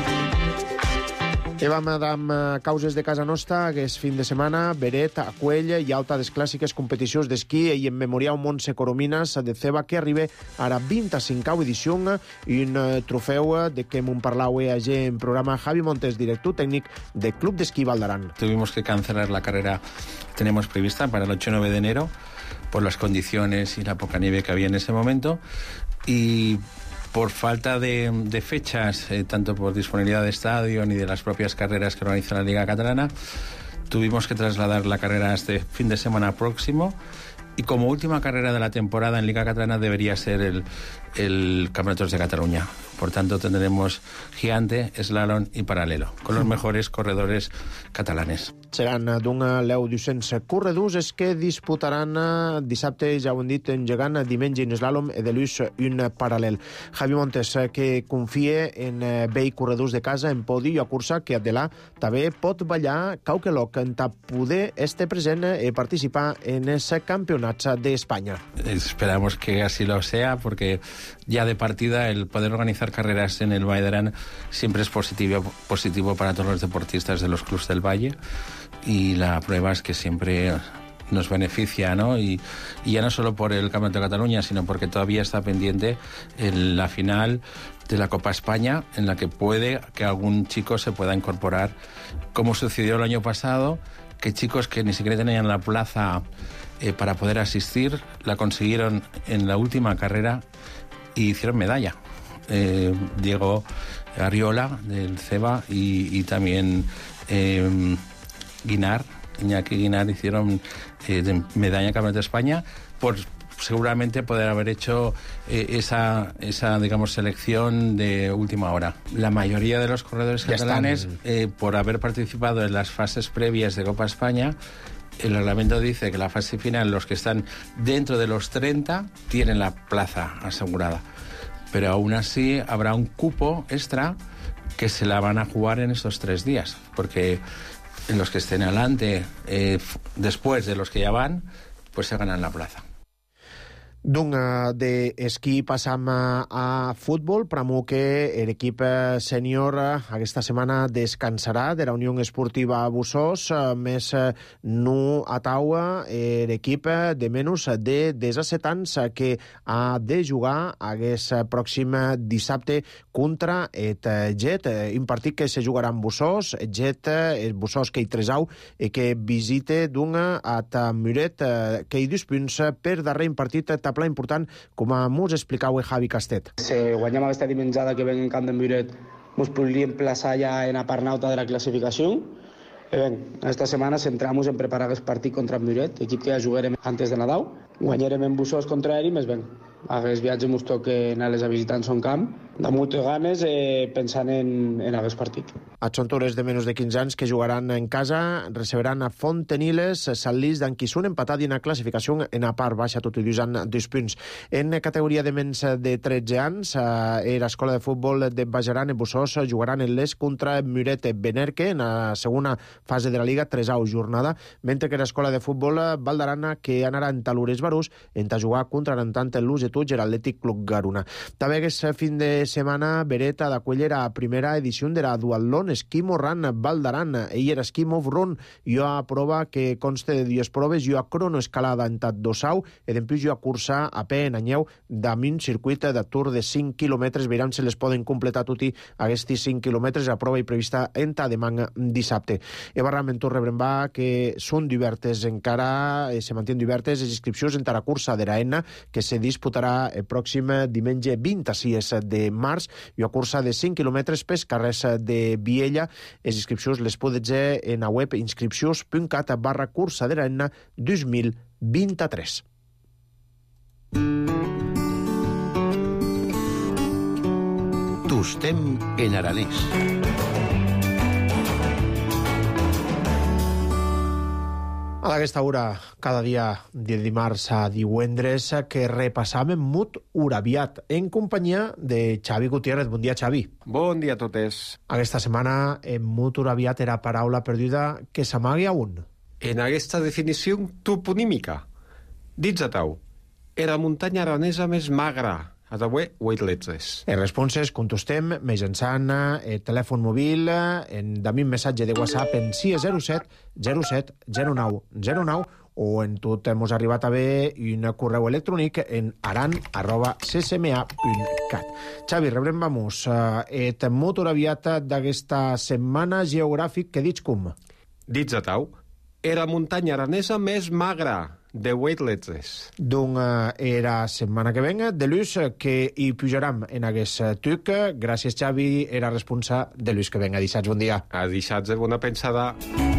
I vam amb causes de casa nostra aquest fin de setmana, Beret, Acuell i alta des clàssiques competicions d'esquí i en memorial Montse Corominas de Ceba que arriba a la vint-i-cinquena edició i un trofeu de què m'ho parlau allí en programa Javi Montes, director tècnic del Club d'Esquí Val d'Aran. Tuvimos que cancelar la carrera que tenemos prevista para el ocho y nueve de enero por las condiciones y la poca nieve que había en ese momento y por falta de, de fechas, eh, tanto por disponibilidad de estadio ni de las propias carreras que organiza la Liga Catalana, tuvimos que trasladar la carrera a este fin de semana próximo y como última carrera de la temporada en Liga Catalana debería ser el, el Campeonatos de Cataluña. Por tanto, tendremos gigante, slalom y paralelo, con los mejores corredores catalanes. Seran d'un leu dos-cents corredors que disputaran dissabte, ja ho hem dit, engegant diumenge en slalom i de l'ús un paral·lel. Javi Montes, que confia en vell corredors de casa en podi i a cursa que Adelà també pot ballar qualque lloc en poder estar present i participar en els campionats d'Espanya. Esperamos que así lo sea, porque ya de partida el poder organizar carreras en el Valle de Arán siempre es positivo, positivo para todos los deportistas de los clubs del Valle y la prueba es que siempre nos beneficia, ¿no? Y, y ya no solo por el Campeonato de Cataluña, sino porque todavía está pendiente en la final de la Copa España, en la que puede que algún chico se pueda incorporar, como sucedió el año pasado, que chicos que ni siquiera tenían la plaza eh, para poder asistir, la consiguieron en la última carrera y hicieron medalla. Eh, Diego Arriola del Ceba y, y también eh, Guinar, Iñaki Guinar hicieron eh, de medalla en Campeonato de España por seguramente poder haber hecho eh, esa, esa, digamos, selección de última hora. La mayoría de los corredores ya catalanes, eh, por haber participado en las fases previas de Copa España, el reglamento dice que la fase final, los que están dentro de los treinta, tienen la plaza asegurada. Pero aún así habrá un cupo extra que se la van a jugar en estos tres días, porque los que estén adelante, eh, después de los que ya van, pues se ganan la plaza. D'un d'esquí passam a futbol, pramo que l'equip sènior aquesta setmana descansarà de la Unió Esportiva Bussós, més no ataua l'equip de menys de disset anys que ha de jugar aquest pròxim dissabte contra el Jet, un partit que se jugarà en Bussós, el Jet, el Bussós que hi tresau i que visite d'un a Muret, que hi dos punts per darrer partit pla important, com mos explicau Javi Castet. Si guanyem aquesta dimenjada que ven en camp d'en Muret, mos podríem plaçar ja en la part nauta de la classificació. I bé, esta setmana centramos en preparar aquest partit contra en Muret, equip que ja jugarem antes de Nadal. Guanyarem en Bussos contra ell i més ben. Aquest viatge mos toca anar-les a visitar en son camp, de moltes ganes, eh, pensant en, en aquest partit. Els xontores de menys de quinze anys que jugaran en casa receberan a Fonteniles, Sant Lís d'Anquissun, empatat i en la classificació en a part baixa, tot i dusant dos punts. En categoria de menys de tretze anys, eh, l'escola de futbol de Bajaran en Bussos jugaran en l'Es contra Muret Benerque en la segona fase de la Liga, tresau jornada, mentre que l'escola de futbol Valdarana, que anarà en Talures Barús, en jugar contra l'entant l'Usetuig i l'Atlètic Club Garuna. També aquest fin de setmana Bereta d'acollir a primera edició de la Duatlón Esquimo Ran Valdaran. Ell era Esquimo Run, jo a prova que consta de dues proves, jo a cronoescalada en tat dosau, i després jo a cursa a peu en anyeu damunt circuit de Tour de cinc quilòmetres. Veiran si les poden completar tot i aquests cinc quilòmetres. La prova hi prevista en ta demà dissabte. E barrament tot rebrembar que són divertes encara, eh, se mantien divertes les inscripcions en la cursa de l'Aena, que se disputarà el pròxim diumenge vint-i-sis de març, i a cursa de cinc quilòmetres pels carrers de Viella. Les inscripcions les podeu fer en la web inscripcions punt cat barra cursa de l'Aena dos mil vint-i-tres. Tostem en aranès. A aquesta hora, cada dia de dimarts a divendres, que repassàvem Mut Urabiat, en companyia de Xavi Gutiérrez. Bon dia, Xavi. Bon dia a totes. Aquesta setmana, en Mut Urabiat era paraula perduda que s'amagui a un. En aquesta definició toponímica, dits a tau, era muntanya aranesa més magra, a d'avui Weitlets. En responses contestem mitjançant el telèfon mòbil en damunt missatge de WhatsApp en sis zero set zero set zero nou zero nou o en tot hemos arribat a ver un correu electrònic en aran arroba c s m a punt cat. Xavi, rebrem vamos et Mut Urabiat d'aquesta setmana geogràfic que dits com? Dits a tau, era muntanya aranesa més magra, de Weitlets. Donc era setmana que venga, de l'ús que hi pujaram en aquest tuc. Gràcies, Xavi, era responsa de l'ús que venga. Dissats, bon dia. A dissats, bona pensada.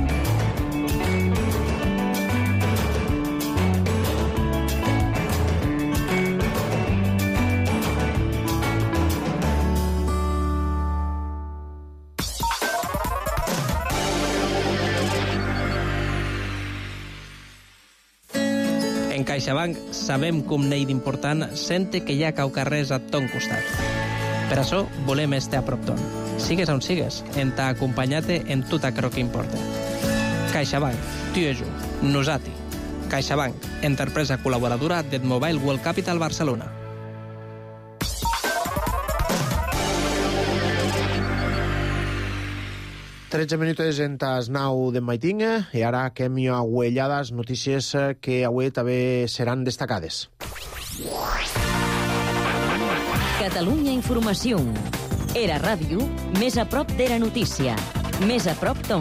CaixaBank sabem com n'hi d'important sente que hi ha caucarrers a ton costat. Per això volem estar a prop ton. Sigues on sigues, en t'ha acompanyat-te en tot aquello que importa. CaixaBank, tu i jo, nosati. CaixaBank, empresa col·laboradora del Mobile World Capital Barcelona. tretze minuts en tas nau de maitinga i ara que hem aguellades notícies que avui també seran destacades. Catalunya Informació. Era ràdio, més a prop de la notícia. Més a prop ton.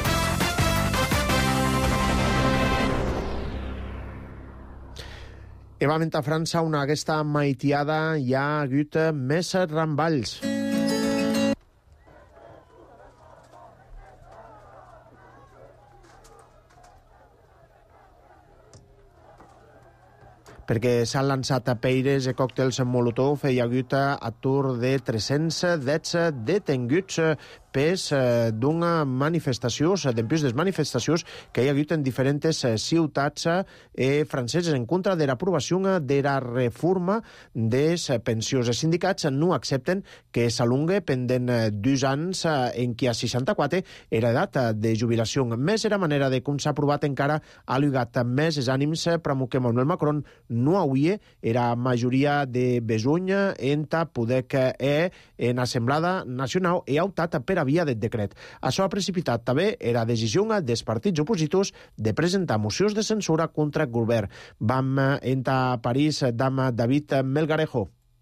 Igualment a França, una aquesta maitiada hi ha hagut més ramballs. perquè s'han lançat a peires i còctels molotov i hi ha hagut atur de tres-cents deu detenguts pes d'una manifestació, d'empús de manifestacions que hi ha hagut en diferents ciutats franceses en contra de l'aprovació de la reforma des pensions. Els sindicats no accepten que s'alungue pendent dos anys en què a seixanta-quatre era edat de jubilació. Més era manera de com s'ha aprovat encara ha ligat més els ànims per que Emmanuel Macron no hauria era majoria de besonya en ta poder que és en Assemblada Nacional i ha optat per a via del decret. Això ha precipitat també la decisió dels partits opositors de presentar mocions de censura contra el govern. Vam entrar a París amb David Melgarejo.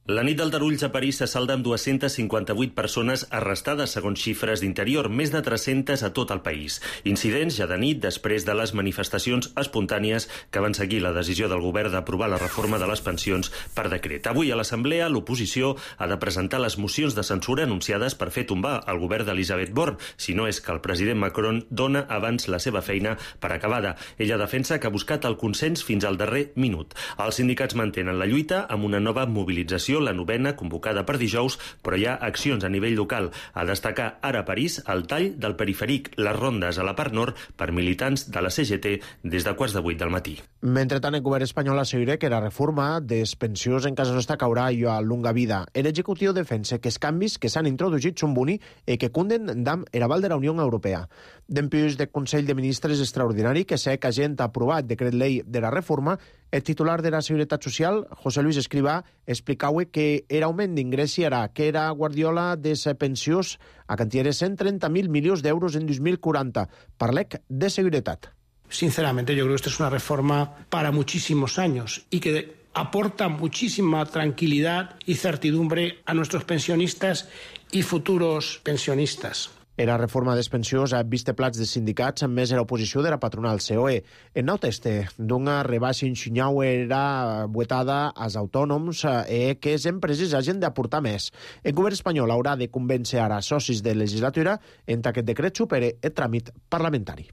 La nit del Tarulls a París se salda amb dues-centes cinquanta-vuit persones arrestades, segons xifres d'Interior, més de tres-centes a tot el país. Incidents ja de nit, després de les manifestacions espontànies que van seguir la decisió del govern d'aprovar la reforma de les pensions per decret. Avui a l'Assemblea l'oposició ha de presentar les mocions de censura anunciades per fer tombar el govern d'Elisabeth Borne, si no és que el president Macron dona abans la seva feina per acabada. Ella defensa que ha buscat el consens fins al darrer minut. Els sindicats mantenen la lluita amb una nova mobilització, la novena, convocada per dijous, però hi ha accions a nivell local. A destacar ara a París el tall del perifèric, les rondes a la part nord per militants de la C G T des de quarts de vuit del matí. Mentrestant, el govern espanyol assegura que la reforma des pensions en casa nostra caurà i a lunga vida. L'executiu defensa que els canvis que s'han introduït són boni i que cunden d'am era val de la Unió Europea. D'empús del Consell de Ministres extraordinari que sé que gent ha aprovat decret llei de la reforma, el titular de la Seguretat Social, José Luis Escrivá, explicava que era augment d'ingressi era que era Guardiola de pensions a quantia de cent trenta mil milions d'euros en dos mil quaranta. Parlec de seguretat. Sinceramente, yo creo que esta es una reforma para muchísimos años y que aporta muchísima tranquilidad y certidumbre a nuestros pensionistas y futuros pensionistas. Era reforma dels pensions a visteplats de sindicats amb més era oposició de la patronal C O E. En nou teste d'una rebaixa inxinyau era votada als autònoms eh, que les empreses hagin d'aportar més. El govern espanyol haurà de convèncer ara socis de legislatura en que aquest decret supere el tràmit parlamentari.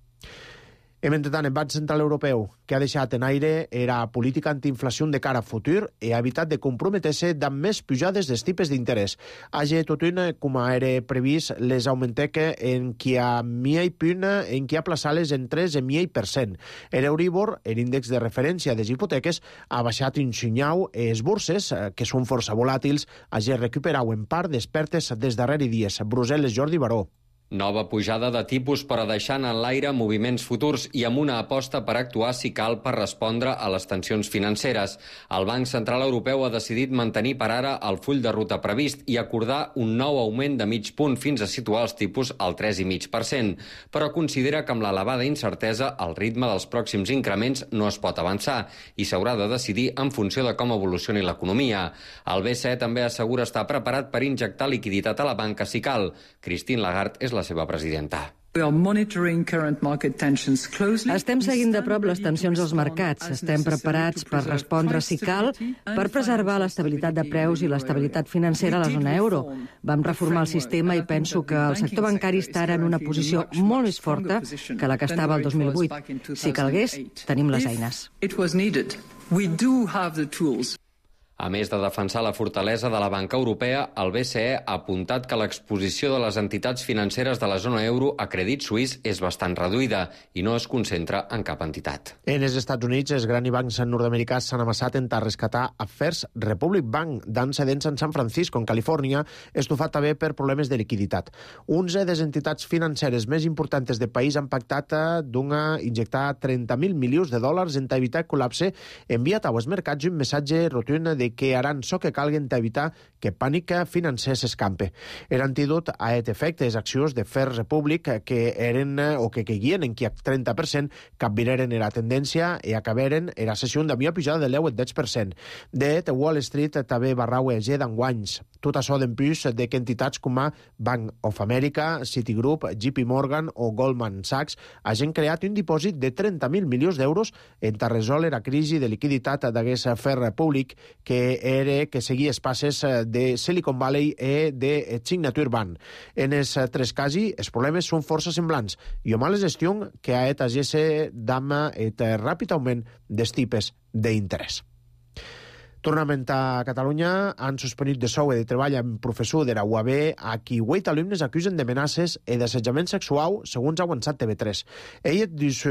I mentrestant, el Banc Central Europeu, que ha deixat en aire era política antiinflació de cara a futur i ha evitat de comprometer-se amb més pujades dels tipus d'interès. Hagi tot un, com era previst, les augmenteca en qui ha mia i punt, en qui ha plaçat-les en tres i mia per cent. L'Euribor, l'índex de referència de les hipoteques, ha baixat un xinyau i les borses, que són força volàtils, hagi recuperat en part despertes des darrere dies. Brussel·les, Jordi Baró. Nova pujada de tipus però deixant en l'aire moviments futurs i amb una aposta per actuar si cal per respondre a les tensions financeres. El Banc Central Europeu ha decidit mantenir per ara el full de ruta previst i acordar un nou augment de mig punt fins a situar els tipus al tres coma cinc per cent, però considera que amb l'elevada incertesa el ritme dels pròxims increments no es pot avançar i s'haurà de decidir en funció de com evolucioni l'economia. El B C E també assegura estar preparat per injectar liquiditat a la banca si cal. Christine Lagarde és la la seva presidenta. Estem seguint de prop les tensions als mercats. Estem preparats per respondre si cal, per preservar l'estabilitat de preus i l'estabilitat financera a la zona euro. Vam reformar el sistema i penso que el sector bancari està ara en una posició molt més forta que la que estava el dos mil vuit. Si calgués, tenim les eines. A més de defensar la fortalesa de la banca europea, el B C E ha apuntat que l'exposició de les entitats financeres de la zona euro a Credit Suisse és bastant reduïda i no es concentra en cap entitat. En els Estats Units, els grans bancs nord-americans s'han amassat en rescatar a First Republic Bank, dant sedents en San Francisco, en Califòrnia, estufat també per problemes de liquiditat. Onze de les entitats financeres més importants del país han pactat d'una injectar trenta mil milions de dòlars en evitar col·lapse, enviat als mercats un missatge rotund de que haran so que calguen evitar que pànic financer s'escampe. Era antídot a aquest efecte les accions de First Republic que eren o que caiguien en qui a trenta per cent capvireren era tendència i acaberen era sessió de millor pujada de l'eu el deu per cent. De Wall Street també barrau a G d'enguanys. Tot això d'empús de que entitats com a Bank of America, Citigroup, J P Morgan o Goldman Sachs hagin creat un dipòsit de trenta mil milions d'euros en resoldre la crisi de liquiditat d'aquest First Republic que era que seguia els passes de Silicon Valley i de Signature Bank. En els tres casos, els problemes són força semblants i o mala gestió que ha etat d'ama el ràpid augment dels tipus d'interès. Tornament a Catalunya, han suspendit de sou i de treball amb professor de la U A B a qui vuit alumnes acusen d'amenaces i d'assetjament sexual, segons ha avançat T V tres. Ell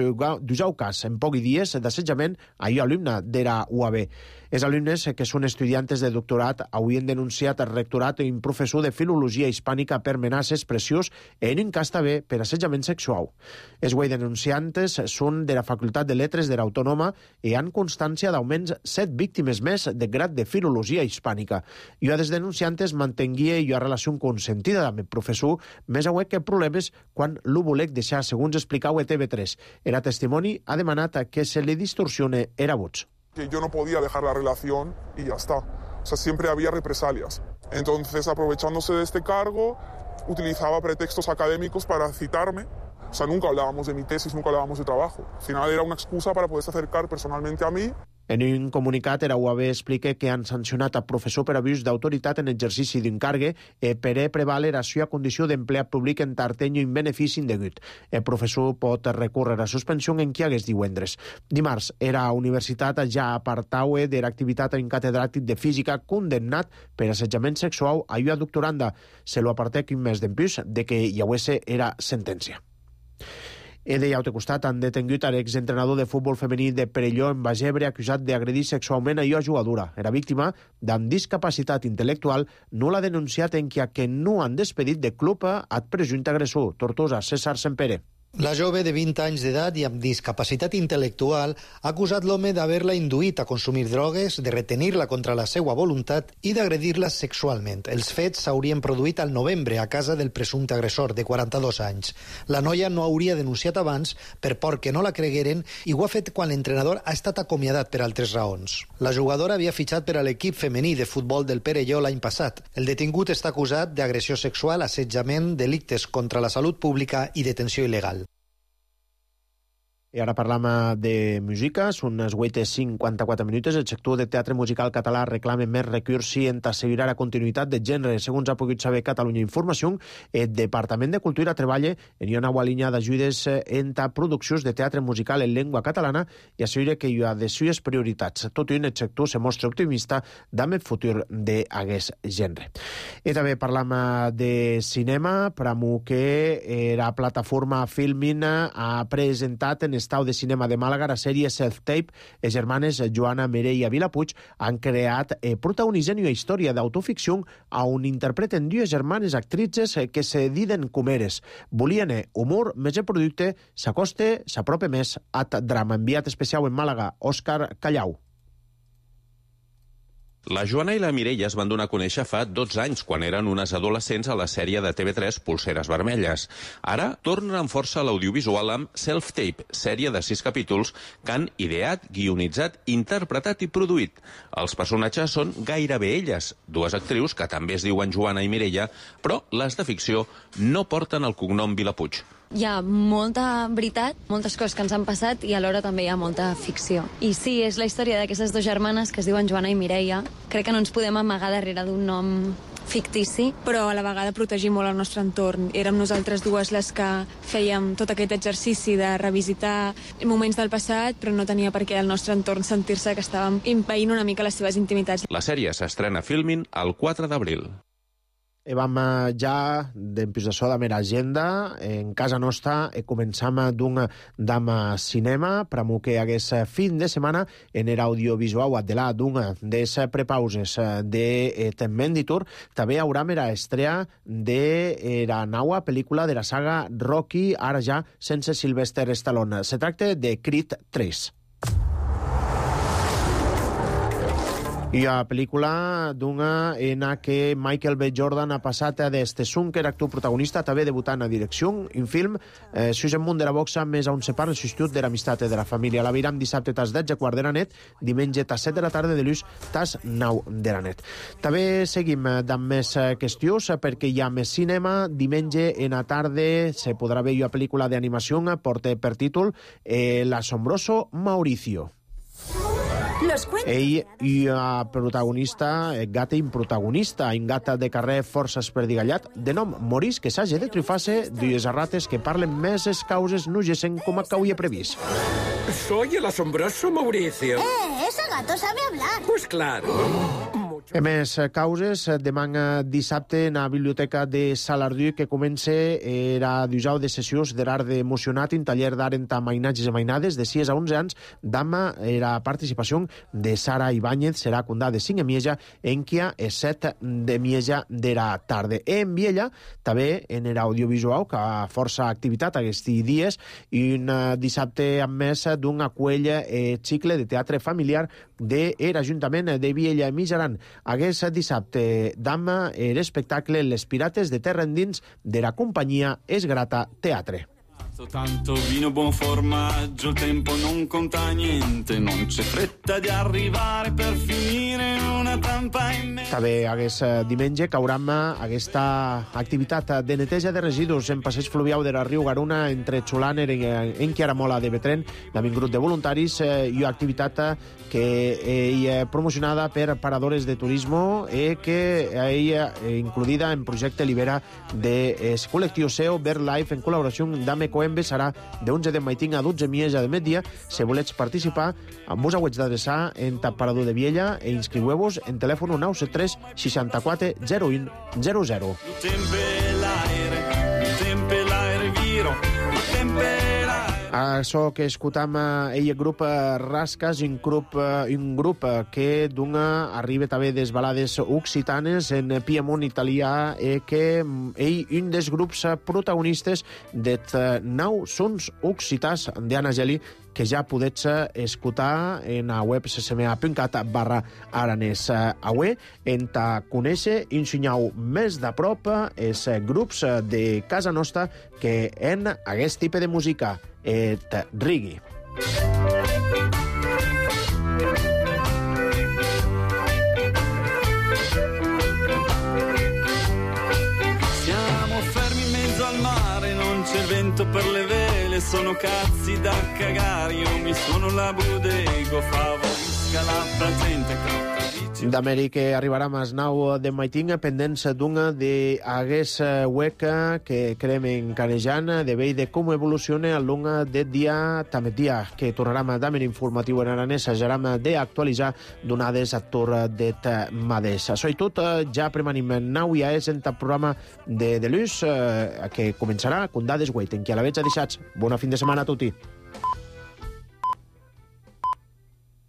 dusau cas en pocs dies d'assetjament a un alumne de la U A B. Els alumnes, que són estudiantes de doctorat, haurien denunciat al rectorat un professor de filologia hispànica per amenaces, pressions i en un cas també per assetjament sexual. Els vuit denunciantes són de la Facultat de Lletres de l'Autònoma i han constància d'augments set víctimes més de grad de filologia hispànica. I a des denunciantes mantenguia i a relació consentida amb el professor, més auet que problemes quan l'ho volec deixar, segons explicau a T V tres. Era testimoni, ha demanat que se li distorsione era vots. Que yo no podía dejar la relación y ya está. O sea, siempre había represalias. Entonces, aprovechándose de este cargo, utilizaba pretextos académicos para citarme. O sea, nunca hablábamos de mi tesis, nunca hablábamos de trabajo. Al final era una excusa para poder acercar personalmente a mí. En un comunicat, era U A B explica que han sancionat a professor per abús d'autoritat en exercici d'un cargue eh, per a prevaler a seva condició d'empleat públic en tartenyo en benefici indegut. El professor pot recórrer a suspensió en qui hagués divendres. Dimarts, era a universitat ja apartaue de l'activitat en catedràtic de física condemnat per assetjament sexual a ua doctoranda. Se lo apartec un mes d'empús de que hi haguesse era sentència. E de altre costat han detengut l'exentrenador de futbol femení de Perelló en Bagebre acusat d'agredir sexualment a ua jugadora. Era víctima d'amb discapacitat intel·lectual, no l'ha denunciat en que no han despedit de club ad presumpte agressor. Tortosa, César Sempere. La jove de vint anys d'edat i amb discapacitat intel·lectual ha acusat l'home d'haver-la induït a consumir drogues, de retenir-la contra la seva voluntat i d'agredir-la sexualment. Els fets s'haurien produït al novembre a casa del presumpte agressor, de quaranta-dos anys. La noia no hauria denunciat abans per por que no la cregueren i ho ha fet quan l'entrenador ha estat acomiadat per altres raons. La jugadora havia fitxat per a l'equip femení de futbol del Perelló l'any passat. El detingut està acusat d'agressió sexual, assetjament, delictes contra la salut pública i detenció il·legal. I ara parlam de música, són les vuit i cinquanta-quatre minuts. El sector de teatre musical català reclama més recursos en assegurar la continuïtat de gènere. Segons ha pogut saber Catalunya Informació, el Departament de Cultura treballa en una nova línia d'ajudes en produccions de teatre musical en llengua catalana i assegura que hi ha de seues prioritats. Tot i un, el sector se mostra optimista amb el futur d'aquest gènere. I també parlam de cinema, pramo que la plataforma Filmin ha presentat en Estau de Cinema de Màlaga la sèrie Self-Tape. Les germanes Joana Mireia Vilapuig han creat eh, protagonitzen una història d'autoficció on interpreten dues germanes actrices que se diden comeres. Volien humor, més el producte s'acosta, s'apropa més a drama. Enviat especial en Màlaga, Òscar Callau. La Joana i la Mireia es van donar a conèixer fa dotze anys, quan eren unes adolescents a la sèrie de T V tres Polseres Vermelles. Ara tornen amb força a l'audiovisual amb Self-Tape, sèrie de sis capítols que han ideat, guionitzat, interpretat i produït. Els personatges són gairebé elles, dues actrius que també es diuen Joana i Mireia, però les de ficció no porten el cognom Vilapuig. Hi ha molta veritat, moltes coses que ens han passat i alhora també hi ha molta ficció. I sí, és la història d'aquestes dues germanes que es diuen Joana i Mireia. Crec que no ens podem amagar darrere d'un nom fictici, però a la vegada protegir molt el nostre entorn. Érem nosaltres dues les que fèiem tot aquest exercici de revisitar moments del passat, però no tenia per què el nostre entorn sentir-se que estàvem impedint una mica les seves intimitats. La sèrie s'estrena a Filmin el quatre d'abril. E vam ja d'empisació de mera agenda. En casa nostra e començam d'un dam cinema, pramo que hagués fin de setmana en era audiovisual adelà d'un des prepauses de Temmenditur. També haurà mera estrella de la nova pel·lícula de la saga Rocky, ara ja sense Sylvester Stallone. Se tracta de Creed tres. I la pel·lícula d'una en què Michael B. Jordan ha passat d'este Sunker, actor protagonista, també debutant a direcció, un film eh, sus el món de la boxa més on se parla el substitut de l'amistat de la família. La veiram dissabte tas dotze quart de la nit, diumenge tas set de la tarda de l'ús tas nou de la nit. També seguim amb més qüestions perquè hi ha més cinema. Diumenge en la tarda se podrà veure una pel·lícula d'animació, porta per títol eh, L'Asombroso Mauricio. Ell i el protagonista, el gat improtagonista, un gat de carrer força esperdigallat, de nom Maurice, que s'hagi de trifar-se dues rates que parlen més les causes no gesen com a cauia previst. Soy el asombroso Mauricio. ¡Eh! ¡Ese gato sabe hablar! Pues claro. A més causes, demà dissabte en la Biblioteca de Salardú que comença era dijous de sessions de l'art d'emocionat en taller d'art en mainatges i mainades de sis a onze anys d'ama era participació de Sara Ibáñez, serà condà de cinc a Mieja en kia és set de Mieja de la tarda. En Viella també en l'audiovisual que ha força activitat aquests dies i un dissabte amb més d'un aquell cicle de teatre familiar de l'Ajuntament de Viella i Mijaran. Aquest dissabte d'ama l'espectacle Les Pirates de Terra Endins de la companyia Es Grata Teatre. Tanto vino, buon formaggio, il tempo non conta niente, non c'è fretta di arrivare per finire in una També hagués diumenge cauram aquesta activitat de neteja de residus en passeig fluvial de la riu Garuna entre Xulaner i Enquiaramola de Betren, amb un grup de voluntaris i una activitat que és promocionada per paradores de turisme i que és incluïda en projecte Libera de col·lectiu S E O BirdLife en col·laboració amb Ecoembe. Serà de onze de maitín a dotze mieja de migdia. Si volets participar, vos hauets d'adreçar en Taparador de Viella e inscriueu-vos en telèfon nou set tres seixanta-quatre zero u zero zero. Això que escoltam el grup Rascas, un grup, un grup que dona arriba també des balades occitanes en Piemont italià i que ell un dels grups protagonistes dels nou sons occitans d'Anna Geli que ja podets escoltar en la web ccma punt cat barra aranès. Avui en ta conèixer i ensenyau més de prop els grups de casa nostra que en aquest tipus de música, et reggae. Siamo fermi in mezzo al mare, non c'è vento per le vele, sono cazzi da cagare, io mi suono la bodega, favorisca la patente. D'Amèrica arribarà a nou de maitín pendents d'una d'aguest web que cremen canejant de veure de com evoluciona a l'una de dia també dia que tornarà d'Amer informatiu en aranès serà d'actualitzar donades a torre de Madès. Això i tot, ja premanim nou ja és en el programa de Deluxe que començarà amb dades web en qui a la veig deixats. Bona fin de setmana a tutti.